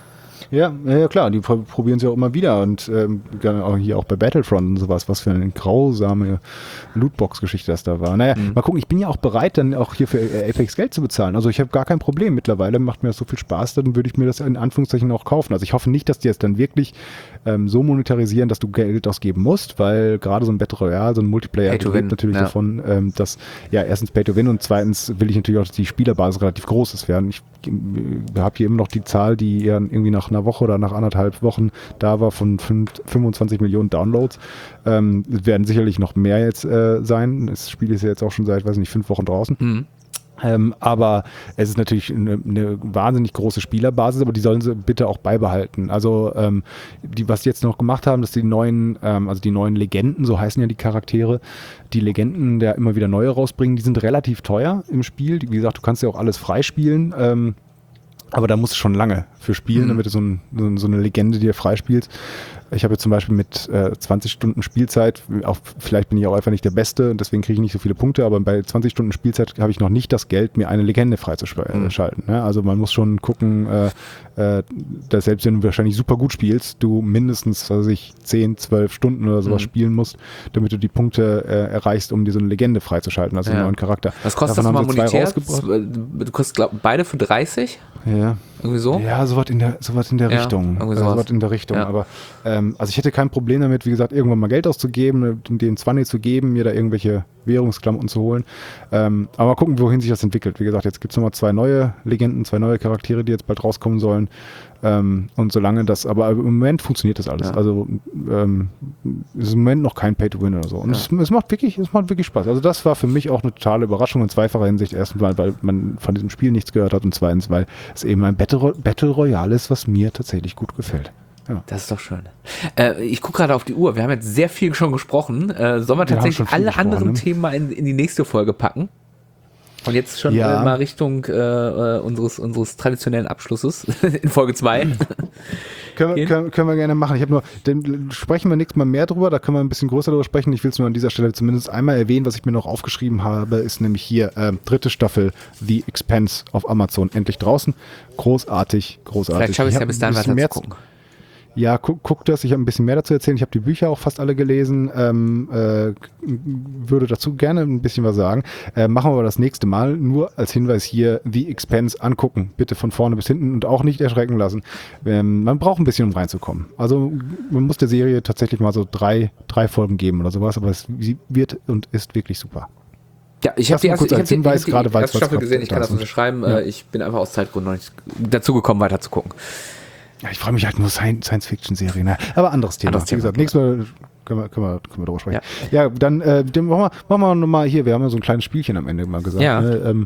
Ja, ja klar, die probieren es ja auch immer wieder und ähm, auch hier auch bei Battlefront und sowas, was für eine grausame Lootbox-Geschichte das da war. Naja, mhm. mal gucken, ich bin ja auch bereit, dann auch hier für Apex Geld zu bezahlen. Also ich habe gar kein Problem mittlerweile, macht mir das so viel Spaß, dann würde ich mir das in Anführungszeichen auch kaufen. Also ich hoffe nicht, dass die es dann wirklich ähm, so monetarisieren, dass du Geld ausgeben musst, weil gerade so ein Battle Royale, so ein Multiplayer lebt natürlich ja. davon, ähm, dass ja erstens Pay to Win und zweitens will ich natürlich auch, dass die Spielerbasis relativ groß ist werden. Ich äh, habe hier immer noch die Zahl, die ja irgendwie nach einer Woche oder nach anderthalb Wochen da war von fünfundzwanzig Millionen Downloads. Ähm, werden sicherlich noch mehr jetzt äh, sein. Das Spiel ist ja jetzt auch schon seit, weiß nicht, fünf Wochen draußen. Mhm. Ähm, aber es ist natürlich eine, eine wahnsinnig große Spielerbasis, aber die sollen sie bitte auch beibehalten. Also ähm, die, was die jetzt noch gemacht haben, dass die neuen, ähm, also die neuen Legenden, so heißen ja die Charaktere, die Legenden, der immer wieder neue rausbringen, die sind relativ teuer im Spiel. Wie gesagt, du kannst ja auch alles freispielen. Ähm, Aber da musst du schon lange für spielen, mhm. damit du so, ein, so eine Legende dir freispielst. Ich habe jetzt zum Beispiel mit äh, zwanzig Stunden Spielzeit, auch, vielleicht bin ich auch einfach nicht der Beste und deswegen kriege ich nicht so viele Punkte, aber bei zwanzig Stunden Spielzeit habe ich noch nicht das Geld, mir eine Legende freizuschalten. Mhm. Ne? Also man muss schon gucken, äh, äh, dass selbst wenn du wahrscheinlich super gut spielst, du mindestens, was weiß ich, zehn, zwölf Stunden oder sowas mhm. spielen musst, damit du die Punkte äh, erreichst, um dir so eine Legende freizuschalten, also ja. einen neuen Charakter. Was kostet Davon das mal monetär? Du kostet glaub, beide für dreißig? Ja. Irgendwie so? Ja, sowas in der, sowas in der ja, Richtung. Also sowas in der Richtung. Ja. Aber ähm, also ich hätte kein Problem damit, wie gesagt, irgendwann mal Geld auszugeben, den zwanzig zu geben, mir da irgendwelche Währungsklamotten zu holen. Ähm, aber mal gucken, wohin sich das entwickelt. Wie gesagt, jetzt gibt es nochmal zwei neue Legenden, zwei neue Charaktere, die jetzt bald rauskommen sollen. Ähm, und solange das, aber im Moment funktioniert das alles. Ja. Also ähm, es ist im Moment noch kein Pay-to-Win oder so. Und ja. es, es macht wirklich, es macht wirklich Spaß. Also das war für mich auch eine totale Überraschung in zweifacher Hinsicht. Erstens, weil, weil man von diesem Spiel nichts gehört hat und zweitens, weil es eben ein Battle, Battle Royale ist, was mir tatsächlich gut gefällt. Ja. Das ist doch schön. Äh, ich gucke gerade auf die Uhr. Wir haben jetzt sehr viel schon gesprochen. Äh, sollen wir tatsächlich wir alle anderen ne? Themen mal in, in die nächste Folge packen? Und jetzt schon ja. äh, mal Richtung äh, unseres, unseres traditionellen Abschlusses in Folge zwei. können, wir, können, können wir gerne machen. Ich habe nur, dann sprechen wir nächstes Mal mehr drüber, da können wir ein bisschen größer drüber sprechen. Ich will es nur an dieser Stelle zumindest einmal erwähnen, was ich mir noch aufgeschrieben habe, ist nämlich hier äh, dritte Staffel The Expanse auf Amazon endlich draußen. Großartig, großartig. Vielleicht schaffe ich es ja bis dahin weiter zu gucken. Ja, guck, guck das. Ich habe ein bisschen mehr dazu erzählen. Ich habe die Bücher auch fast alle gelesen. Ähm, äh, würde dazu gerne ein bisschen was sagen. Äh, machen wir aber das nächste Mal. Nur als Hinweis hier, The Expanse angucken. Bitte von vorne bis hinten und auch nicht erschrecken lassen. Ähm, man braucht ein bisschen, um reinzukommen. Also man muss der Serie tatsächlich mal so drei, drei Folgen geben oder sowas. Aber es wird und ist wirklich super. Ja, ich habe die erste, ich hab die, Hinweis, ich hab die, die erste Staffel gesehen. Ich kann das unterschreiben. Ja. Ich bin einfach aus Zeitgründen noch nicht dazu gekommen, weiter zu gucken. Ja, ich freue mich halt nur Science-Fiction-Serien. Ne? Aber anderes Thema. Anderes Wie gesagt, nächstes Mal können wir, können wir, können wir darüber sprechen. Ja, ja dann äh, machen wir, machen wir nochmal hier. Wir haben ja so ein kleines Spielchen am Ende mal gesagt. Ja. Ne? Ähm,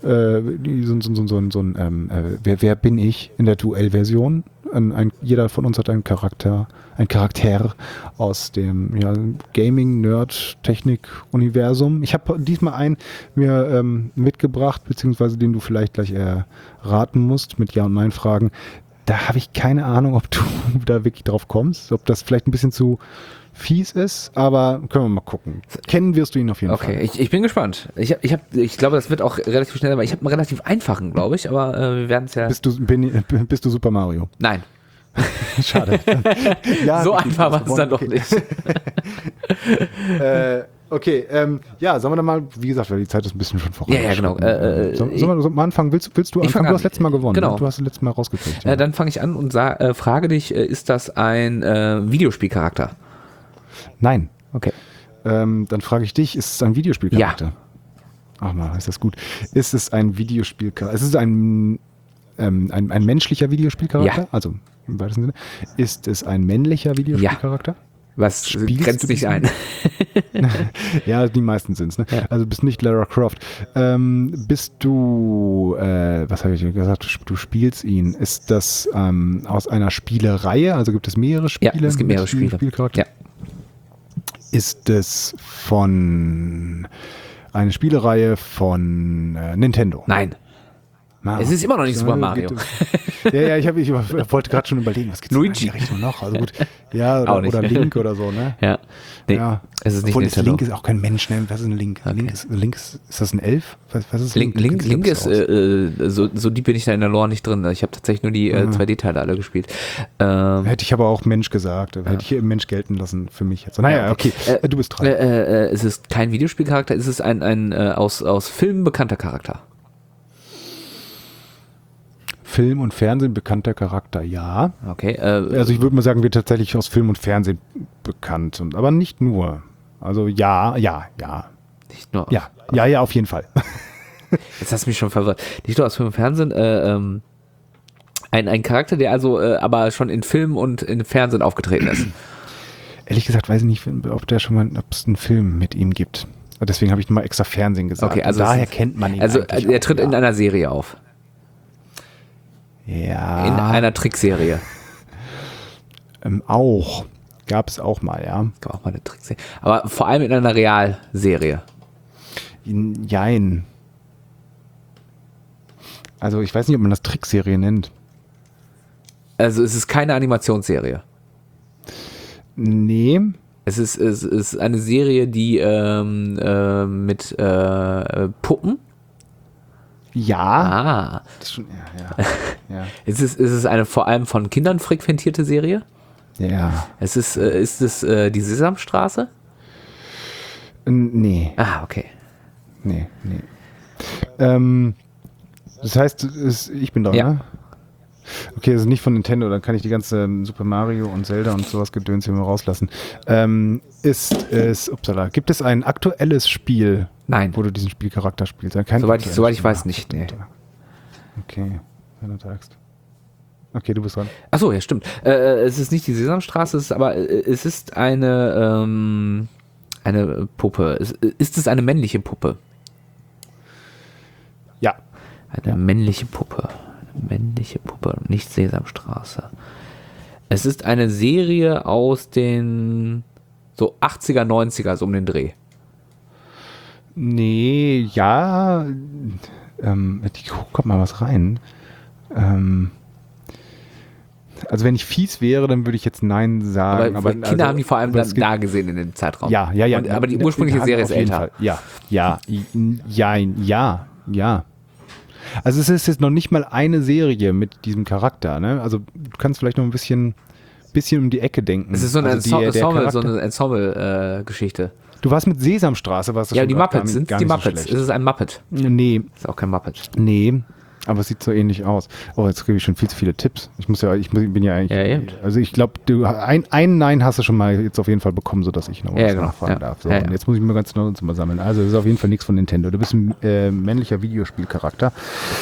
äh, so, so, so, so, so ein, ähm, äh, wer, wer bin ich in der Duell-Version? Ein, ein, jeder von uns hat einen Charakter, ein Charakter aus dem ja, Gaming-Nerd-Technik-Universum. Ich habe diesmal einen mir ähm, mitgebracht, beziehungsweise den du vielleicht gleich erraten musst mit Ja- und Nein-Fragen. Da habe ich keine Ahnung, ob du da wirklich drauf kommst, ob das vielleicht ein bisschen zu fies ist, aber können wir mal gucken. Kennen wirst du ihn auf jeden okay, Fall. Okay, ich, ich bin gespannt. Ich, ich, hab, ich glaube, das wird auch relativ schnell, aber ich habe einen relativ einfachen, glaube ich, aber äh, wir werden es ja... Bist du, bin, bist du Super Mario? Nein. Schade. Ja, so einfach war es dann doch nicht. äh, Okay, ähm, ja, sollen wir dann mal, wie gesagt, weil die Zeit ist ein bisschen schon voran. Ja, ja, genau. Äh, sollen wir so mal anfangen? Willst, willst du anfangen? Du hast letztes Mal gewonnen. Genau. Ne? Du hast das letzte Mal rausgekriegt. Ja. Äh, dann fange ich an und sa- äh, frage dich, äh, ist das ein äh, Videospielcharakter? Nein. Okay. Ähm, dann frage ich dich, ist es ein Videospielcharakter? Ja. Ach mal, ist das gut. Ist es ein Videospielcharakter? Ist es ein, ähm, ein, ein menschlicher Videospielcharakter? Ja. Also im weitesten Sinne. Ist es ein männlicher Videospielcharakter? Ja. Was Spielst grenzt dich ein? Ja, die meisten sind es. Ne? Ja. Also bist nicht Lara Croft. Ähm, bist du, äh, was habe ich gesagt, du spielst ihn. Ist das ähm, aus einer Spielereihe? Also gibt es mehrere Spiele? Ja, es gibt mehrere Spiele. Ja. Ist es von eine Spielereihe von äh, Nintendo? Nein. Es ist immer noch nicht Super Mario. Ja, ja, ich, hab, ich wollte gerade schon überlegen, was gibt es in die Richtung noch? Also gut, ja, oder, oder Link oder so, ne? Ja. Nee, ja. Es ist nicht Obwohl, Link ist auch kein Mensch, ne? Was ist ein Link? Okay. Link, ist, Link ist, ist das ein Elf? Was, was ist Link? Link, Link ist, äh, so, so deep bin ich da in der Lore nicht drin. Ich habe tatsächlich nur die äh, zwei D-Teile alle gespielt. Ähm, Hätte ich aber auch Mensch gesagt. Hätte ja. ich hier Mensch gelten lassen für mich jetzt. Naja, okay, okay. Äh, du bist dran. Äh, äh, es ist kein Videospielcharakter, es ist ein, ein äh, aus, aus Filmen bekannter Charakter. Film und Fernsehen bekannter Charakter, ja. Okay. Äh, also ich würde mal sagen, wird tatsächlich aus Film und Fernsehen bekannt, und, aber nicht nur. Also ja, ja, ja. Nicht nur. Ja, ja, ja, auf jeden Fall. Jetzt hast du mich schon verwirrt. Nicht nur aus Film und Fernsehen, äh, ähm, ein, ein Charakter, der also äh, aber schon in Film und in Fernsehen aufgetreten ist. Ehrlich gesagt weiß ich nicht, ob der schon mal, ob es einen Film mit ihm gibt. Deswegen habe ich mal extra Fernsehen gesagt. Okay, also daher kennt man ihn. Also er tritt auch, in ja. einer Serie auf. Ja. In einer Trickserie. ähm, auch. Gab es auch mal, ja. Gab auch mal eine Trickserie. Aber vor allem in einer Realserie. Jein. Also ich weiß nicht, ob man das Trickserie nennt. Also es ist keine Animationsserie. Nee. Es ist, es ist eine Serie, die ähm, äh, mit äh, Puppen. Ja. Ah. Das ist schon, ja, ja, ja. es, ist, es ist eine vor allem von Kindern frequentierte Serie. Ja. Es ist, äh, ist es äh, die Sesamstraße? Nee. Ah, okay. Nee, nee. Ähm, das heißt, es, ich bin dran, ja. ne? Okay, das ist nicht von Nintendo, dann kann ich die ganze Super Mario und Zelda und sowas Gedöns hier mal rauslassen. Ähm, ist es, upsala, gibt es ein aktuelles Spiel, Nein, wo du diesen Spielcharakter spielst? Kein soweit ich, soweit ich weiß nicht. Nee. Okay, wenn du sagst. Okay, du bist dran. Achso, ja, stimmt. Äh, es ist nicht die Sesamstraße, es ist aber äh, es ist eine, ähm, eine Puppe. Es, ist es eine männliche Puppe? Ja. Eine ja. männliche Puppe. Männliche Puppe, nicht Sesamstraße. Es ist eine Serie aus den so achtziger, neunziger, so um den Dreh. Nee, ja. Ähm, ich guck mal was rein. Ähm, also wenn ich fies wäre, dann würde ich jetzt Nein sagen. Aber, aber Kinder also, haben die vor allem dann da gesehen in dem Zeitraum. Ja, ja, ja. Und, aber die ursprüngliche ja, Serie ist älter. Fall. Ja, ja, ja, ja, ja. Also es ist jetzt noch nicht mal eine Serie mit diesem Charakter, ne? Also du kannst vielleicht noch ein bisschen, bisschen um die Ecke denken. Es ist so eine also die, Ensemble, so eine Ensemble-Geschichte. Äh, du warst mit Sesamstraße, was das ja, die Muppets, sind die Muppets? So ist es ein Muppet? Nee. Ist auch kein Muppet. Nee, aber es sieht so ähnlich aus. Oh, jetzt gebe ich schon viel zu viele Tipps. Ich muss ja, ich bin ja eigentlich, ja, also ich glaube, du ein, ein Nein hast du schon mal jetzt auf jeden Fall bekommen, sodass ich noch was ja, genau. nachfragen ja. darf. So, ja, und ja. jetzt muss ich mir ganz genau mal sammeln. Also es ist auf jeden Fall nichts von Nintendo. Du bist ein äh, männlicher Videospielcharakter,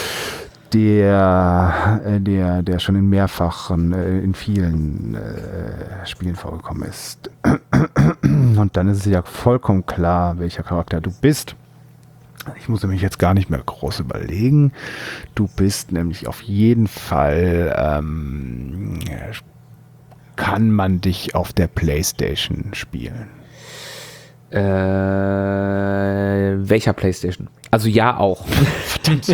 der, äh, der, der schon in mehrfachen, äh, in vielen äh, Spielen vorgekommen ist. Und dann ist es ja vollkommen klar, welcher Charakter du bist. Ich muss nämlich jetzt gar nicht mehr groß überlegen. Du bist nämlich auf jeden Fall, ähm, kann man dich auf der PlayStation spielen? Äh, welcher PlayStation? Also ja auch. Verdammt.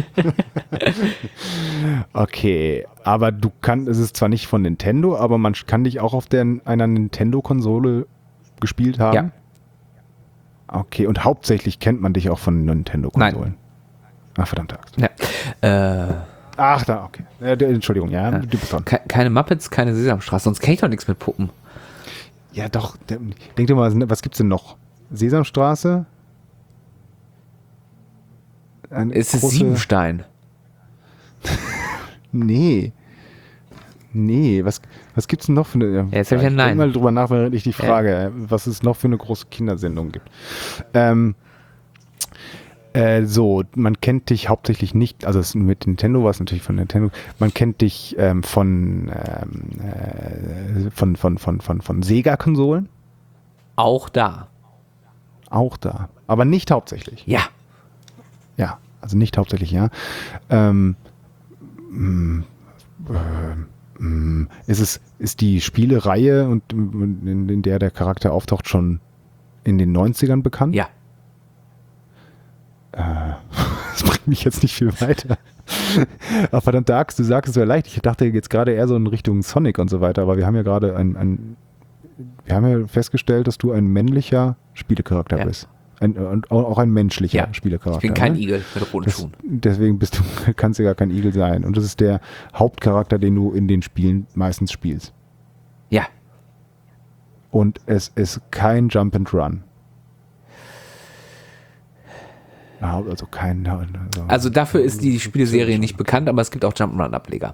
Okay, aber du kannst, es ist zwar nicht von Nintendo, aber man kann dich auch auf der, einer Nintendo-Konsole gespielt haben? Ja. Okay, und hauptsächlich kennt man dich auch von Nintendo-Konsolen? Nein. Ach, verdammte Axt. Ja. Äh, Ach, da, okay. Äh, Entschuldigung, ja, ja. Du bist dran. Ke- keine Muppets, keine Sesamstraße, sonst kenne ich doch nichts mit Puppen. Ja, doch. Denk dir mal, was gibt's denn noch? Sesamstraße? Eine es ist Siebenstein. Nee. Nee, was, was gibt es denn noch für eine... Ja, jetzt habe ich ein Nein. Denk mal drüber nach, während ich die Frage, ja. was es noch für eine große Kindersendung gibt. Ähm, äh, so, man kennt dich hauptsächlich nicht, also es mit Nintendo war es natürlich von Nintendo, man kennt dich ähm, von, ähm, äh, von, von, von, von, von Sega-Konsolen. Auch da. Auch da, aber nicht hauptsächlich. Ja. Ja, also nicht hauptsächlich, ja. Ähm, mh, äh, Ist es, ist die Spielereihe, und in, in der der Charakter auftaucht, schon in den neunzigern bekannt? Ja. Äh, das bringt mich jetzt nicht viel weiter. Ach, verdammt, Darks, du sagst es so leicht. Ich dachte jetzt gerade eher so in Richtung Sonic und so weiter, aber wir haben ja gerade ein, ein wir haben ja festgestellt, dass du ein männlicher Spielecharakter ja. bist. Ein, und auch ein menschlicher ja. Spielecharakter. Ich bin kein ne? Igel mit roten das, Schuhen. Deswegen bist du, kannst du gar kein Igel sein. Und das ist der Hauptcharakter, den du in den Spielen meistens spielst. Ja. Und es ist kein Jump and Run. Also kein. Also, also dafür ist die Spieleserie nicht bekannt, aber es gibt auch Jump and Run Ableger.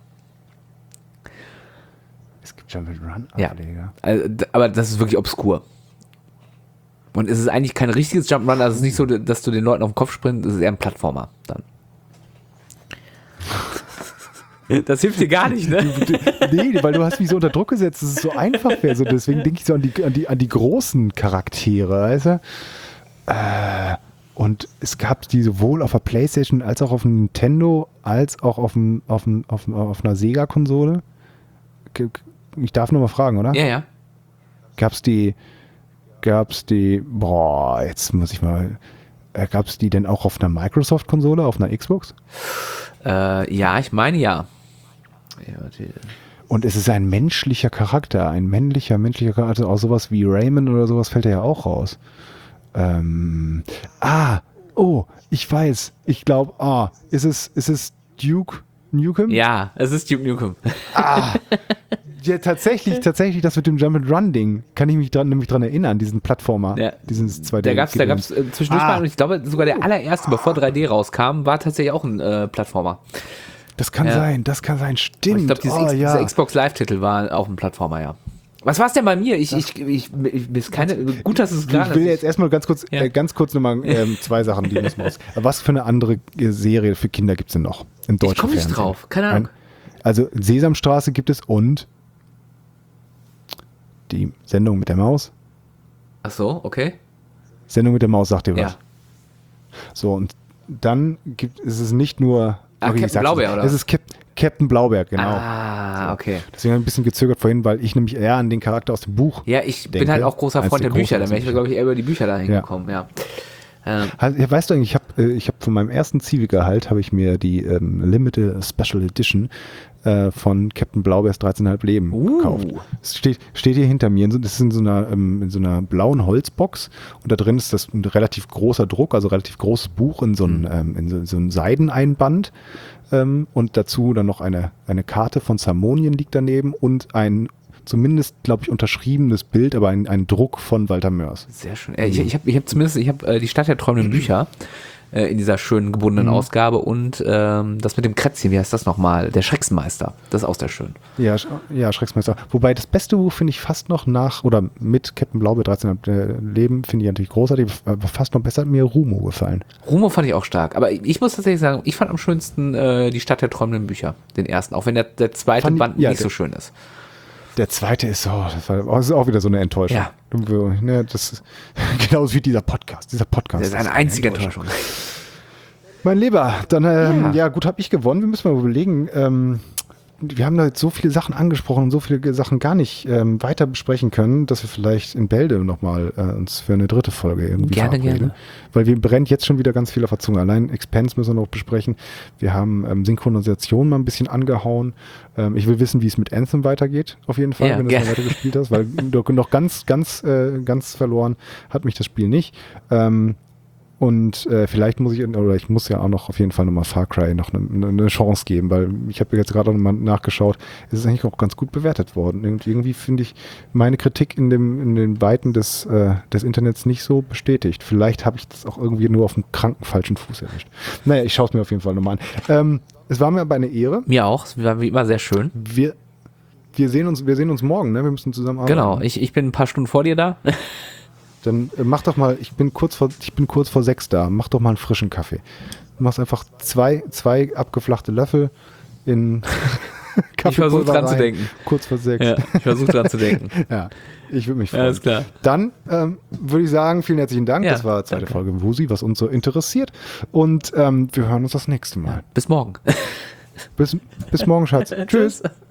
Es gibt Jump and Run Ableger. Ja. Also, aber das ist wirklich obskur. Und es ist eigentlich kein richtiges Jump and Run, also es ist nicht so, dass du den Leuten auf den Kopf springst, es ist eher ein Plattformer dann. Das hilft dir gar nicht, ne? Nee, weil du hast mich so unter Druck gesetzt, dass es so einfach wäre. So, deswegen denke ich so an die, an die, an die großen Charaktere, weißt du? Äh, und es gab die sowohl auf der PlayStation als auch auf dem Nintendo, als auch auf, dem, auf, dem, auf, dem, auf einer Sega-Konsole. Ich darf nur mal fragen, oder? Ja, ja. Gab's die, gab's die, boah, jetzt muss ich mal, äh, gab's die denn auch auf einer Microsoft-Konsole, auf einer Xbox? Äh, ja, ich meine ja. Ja, und es ist ein menschlicher Charakter, ein männlicher, menschlicher Charakter, also auch sowas wie Rayman oder sowas fällt ja auch raus. Ähm, ah, oh, ich weiß, ich glaube, ah, ist es, ist es Duke Nukem? Ja, es ist Duke Nukem. Ah, ja, tatsächlich, tatsächlich, das mit dem Jump-and-Run-Ding, kann ich mich dran, nämlich dran erinnern, diesen Plattformer, ja. diesen zwei D. Da gab es da gab's, äh, zwischendurch ah. mal, und ich glaube, sogar der allererste, bevor drei D rauskam, war tatsächlich auch ein äh, Plattformer. Das kann ja. sein, das kann sein, stimmt. Ich glaube, oh, ja. dieser Xbox Live-Titel war auch ein Plattformer, ja. Was war es denn bei mir? Ich, ich, ich, ich, ich keine, gut, dass es klar ist. Ich will jetzt erstmal ganz kurz, ja. äh, ganz kurz nochmal ähm, zwei Sachen, die müssen wir aus. Was für eine andere Serie für Kinder gibt es denn noch im deutschen Ich komme nicht drauf, keine Ahnung. Ein, also Sesamstraße gibt es und die Sendung mit der Maus. Ach so, okay. Sendung mit der Maus, sagt dir was. Ja. So, und dann gibt ist es nicht nur Ah, okay, Captain Blaubeer, oder? Es ist Cap, Captain Blaubeer, genau. Ah, okay. Deswegen habe ich ein bisschen gezögert vorhin, weil ich nämlich eher an den Charakter aus dem Buch Ja, ich denke, bin halt auch großer Freund der Bücher, dann wäre ich, glaube ich, eher über die Bücher dahin ja. gekommen, ja. Ähm. Also, weißt du eigentlich, ich habe ich hab von meinem ersten Civic-Gehalt habe ich mir die ähm, Limited Special Edition äh, von Captain Blaubeers dreizehn Komma fünf Leben uh. gekauft. Es steht, steht hier hinter mir, das ist in so, einer, ähm, in so einer blauen Holzbox und da drin ist das ein relativ großer Druck, also relativ großes Buch in so ein, ähm, in so, so ein Seideneinband. Ähm, und dazu dann noch eine, eine Karte von Zamonien liegt daneben und ein zumindest, glaube ich, unterschriebenes Bild, aber ein, ein Druck von Walter Mörs. Sehr schön. Äh, ich ich habe ich hab zumindest, ich habe äh, die Stadt der träumenden Bücher äh, in dieser schönen gebundenen mhm. Ausgabe und ähm, das mit dem Krätzchen, wie heißt das nochmal? Der Schrecksmeister. Das ist auch sehr schön. Ja, ja, Schrecksmeister. Wobei das beste Buch finde ich fast noch nach, oder mit Captain Blaubeer dreizehn Komma fünf Leben finde ich natürlich großartig, aber fast noch besser hat mir Rumo gefallen. Rumo fand ich auch stark, aber ich muss tatsächlich sagen, ich fand am schönsten äh, die Stadt der träumenden Bücher, den ersten, auch wenn der, der zweite fand, Band ja, nicht der, so schön ist. Der zweite ist so, das, war, das ist auch wieder so eine Enttäuschung. Ja. Ne, das ist genauso wie dieser Podcast. Dieser Podcast. Das ist eine einzige Enttäuschung. Enttäuschung. Mein Lieber, dann, ähm, ja. ja gut, habe ich gewonnen. Wir müssen mal überlegen, ähm, wir haben da jetzt so viele Sachen angesprochen und so viele Sachen gar nicht ähm, weiter besprechen können, dass wir vielleicht in Bälde nochmal äh, uns für eine dritte Folge irgendwie gerne, gerne. Weil wir brennt jetzt schon wieder ganz viel auf der Zunge. Allein Expense müssen wir noch besprechen. Wir haben ähm, Synchronisation mal ein bisschen angehauen. Ähm, ich will wissen, wie es mit Anthem weitergeht, auf jeden Fall, ja, wenn du es mal weitergespielt hast, weil noch ganz, ganz, äh, ganz verloren hat mich das Spiel nicht. Ähm, Und äh, vielleicht muss ich, oder ich muss ja auch noch auf jeden Fall nochmal Far Cry noch eine, eine Chance geben, weil ich habe jetzt gerade nochmal nachgeschaut, es ist eigentlich auch ganz gut bewertet worden. Und irgendwie finde ich meine Kritik in, dem, in den Weiten des, äh, des Internets nicht so bestätigt. Vielleicht habe ich das auch irgendwie nur auf einem kranken falschen Fuß erwischt. Naja, ich schaue es mir auf jeden Fall nochmal an. Ähm, es war mir aber eine Ehre. Mir auch, es war wie immer sehr schön. Wir, wir, sehen, uns, wir sehen uns morgen, ne? Wir müssen zusammen arbeiten. Genau, ich, ich bin ein paar Stunden vor dir da. Dann äh, mach doch mal, ich bin kurz vor, ich bin kurz vor sechs da, mach doch mal einen frischen Kaffee. Du machst einfach zwei, zwei abgeflachte Löffel in Kaffeepulver. Ich versuche dran zu denken. Kurz vor sechs. Ja, ich versuche dran zu denken. Ja, ich würde mich freuen. Alles klar. Dann ähm, würde ich sagen, vielen herzlichen Dank. Ja, das war die zweite danke. Folge Wusi, was uns so interessiert. Und ähm, wir hören uns das nächste Mal. Bis morgen. Bis, bis morgen, Schatz. Tschüss.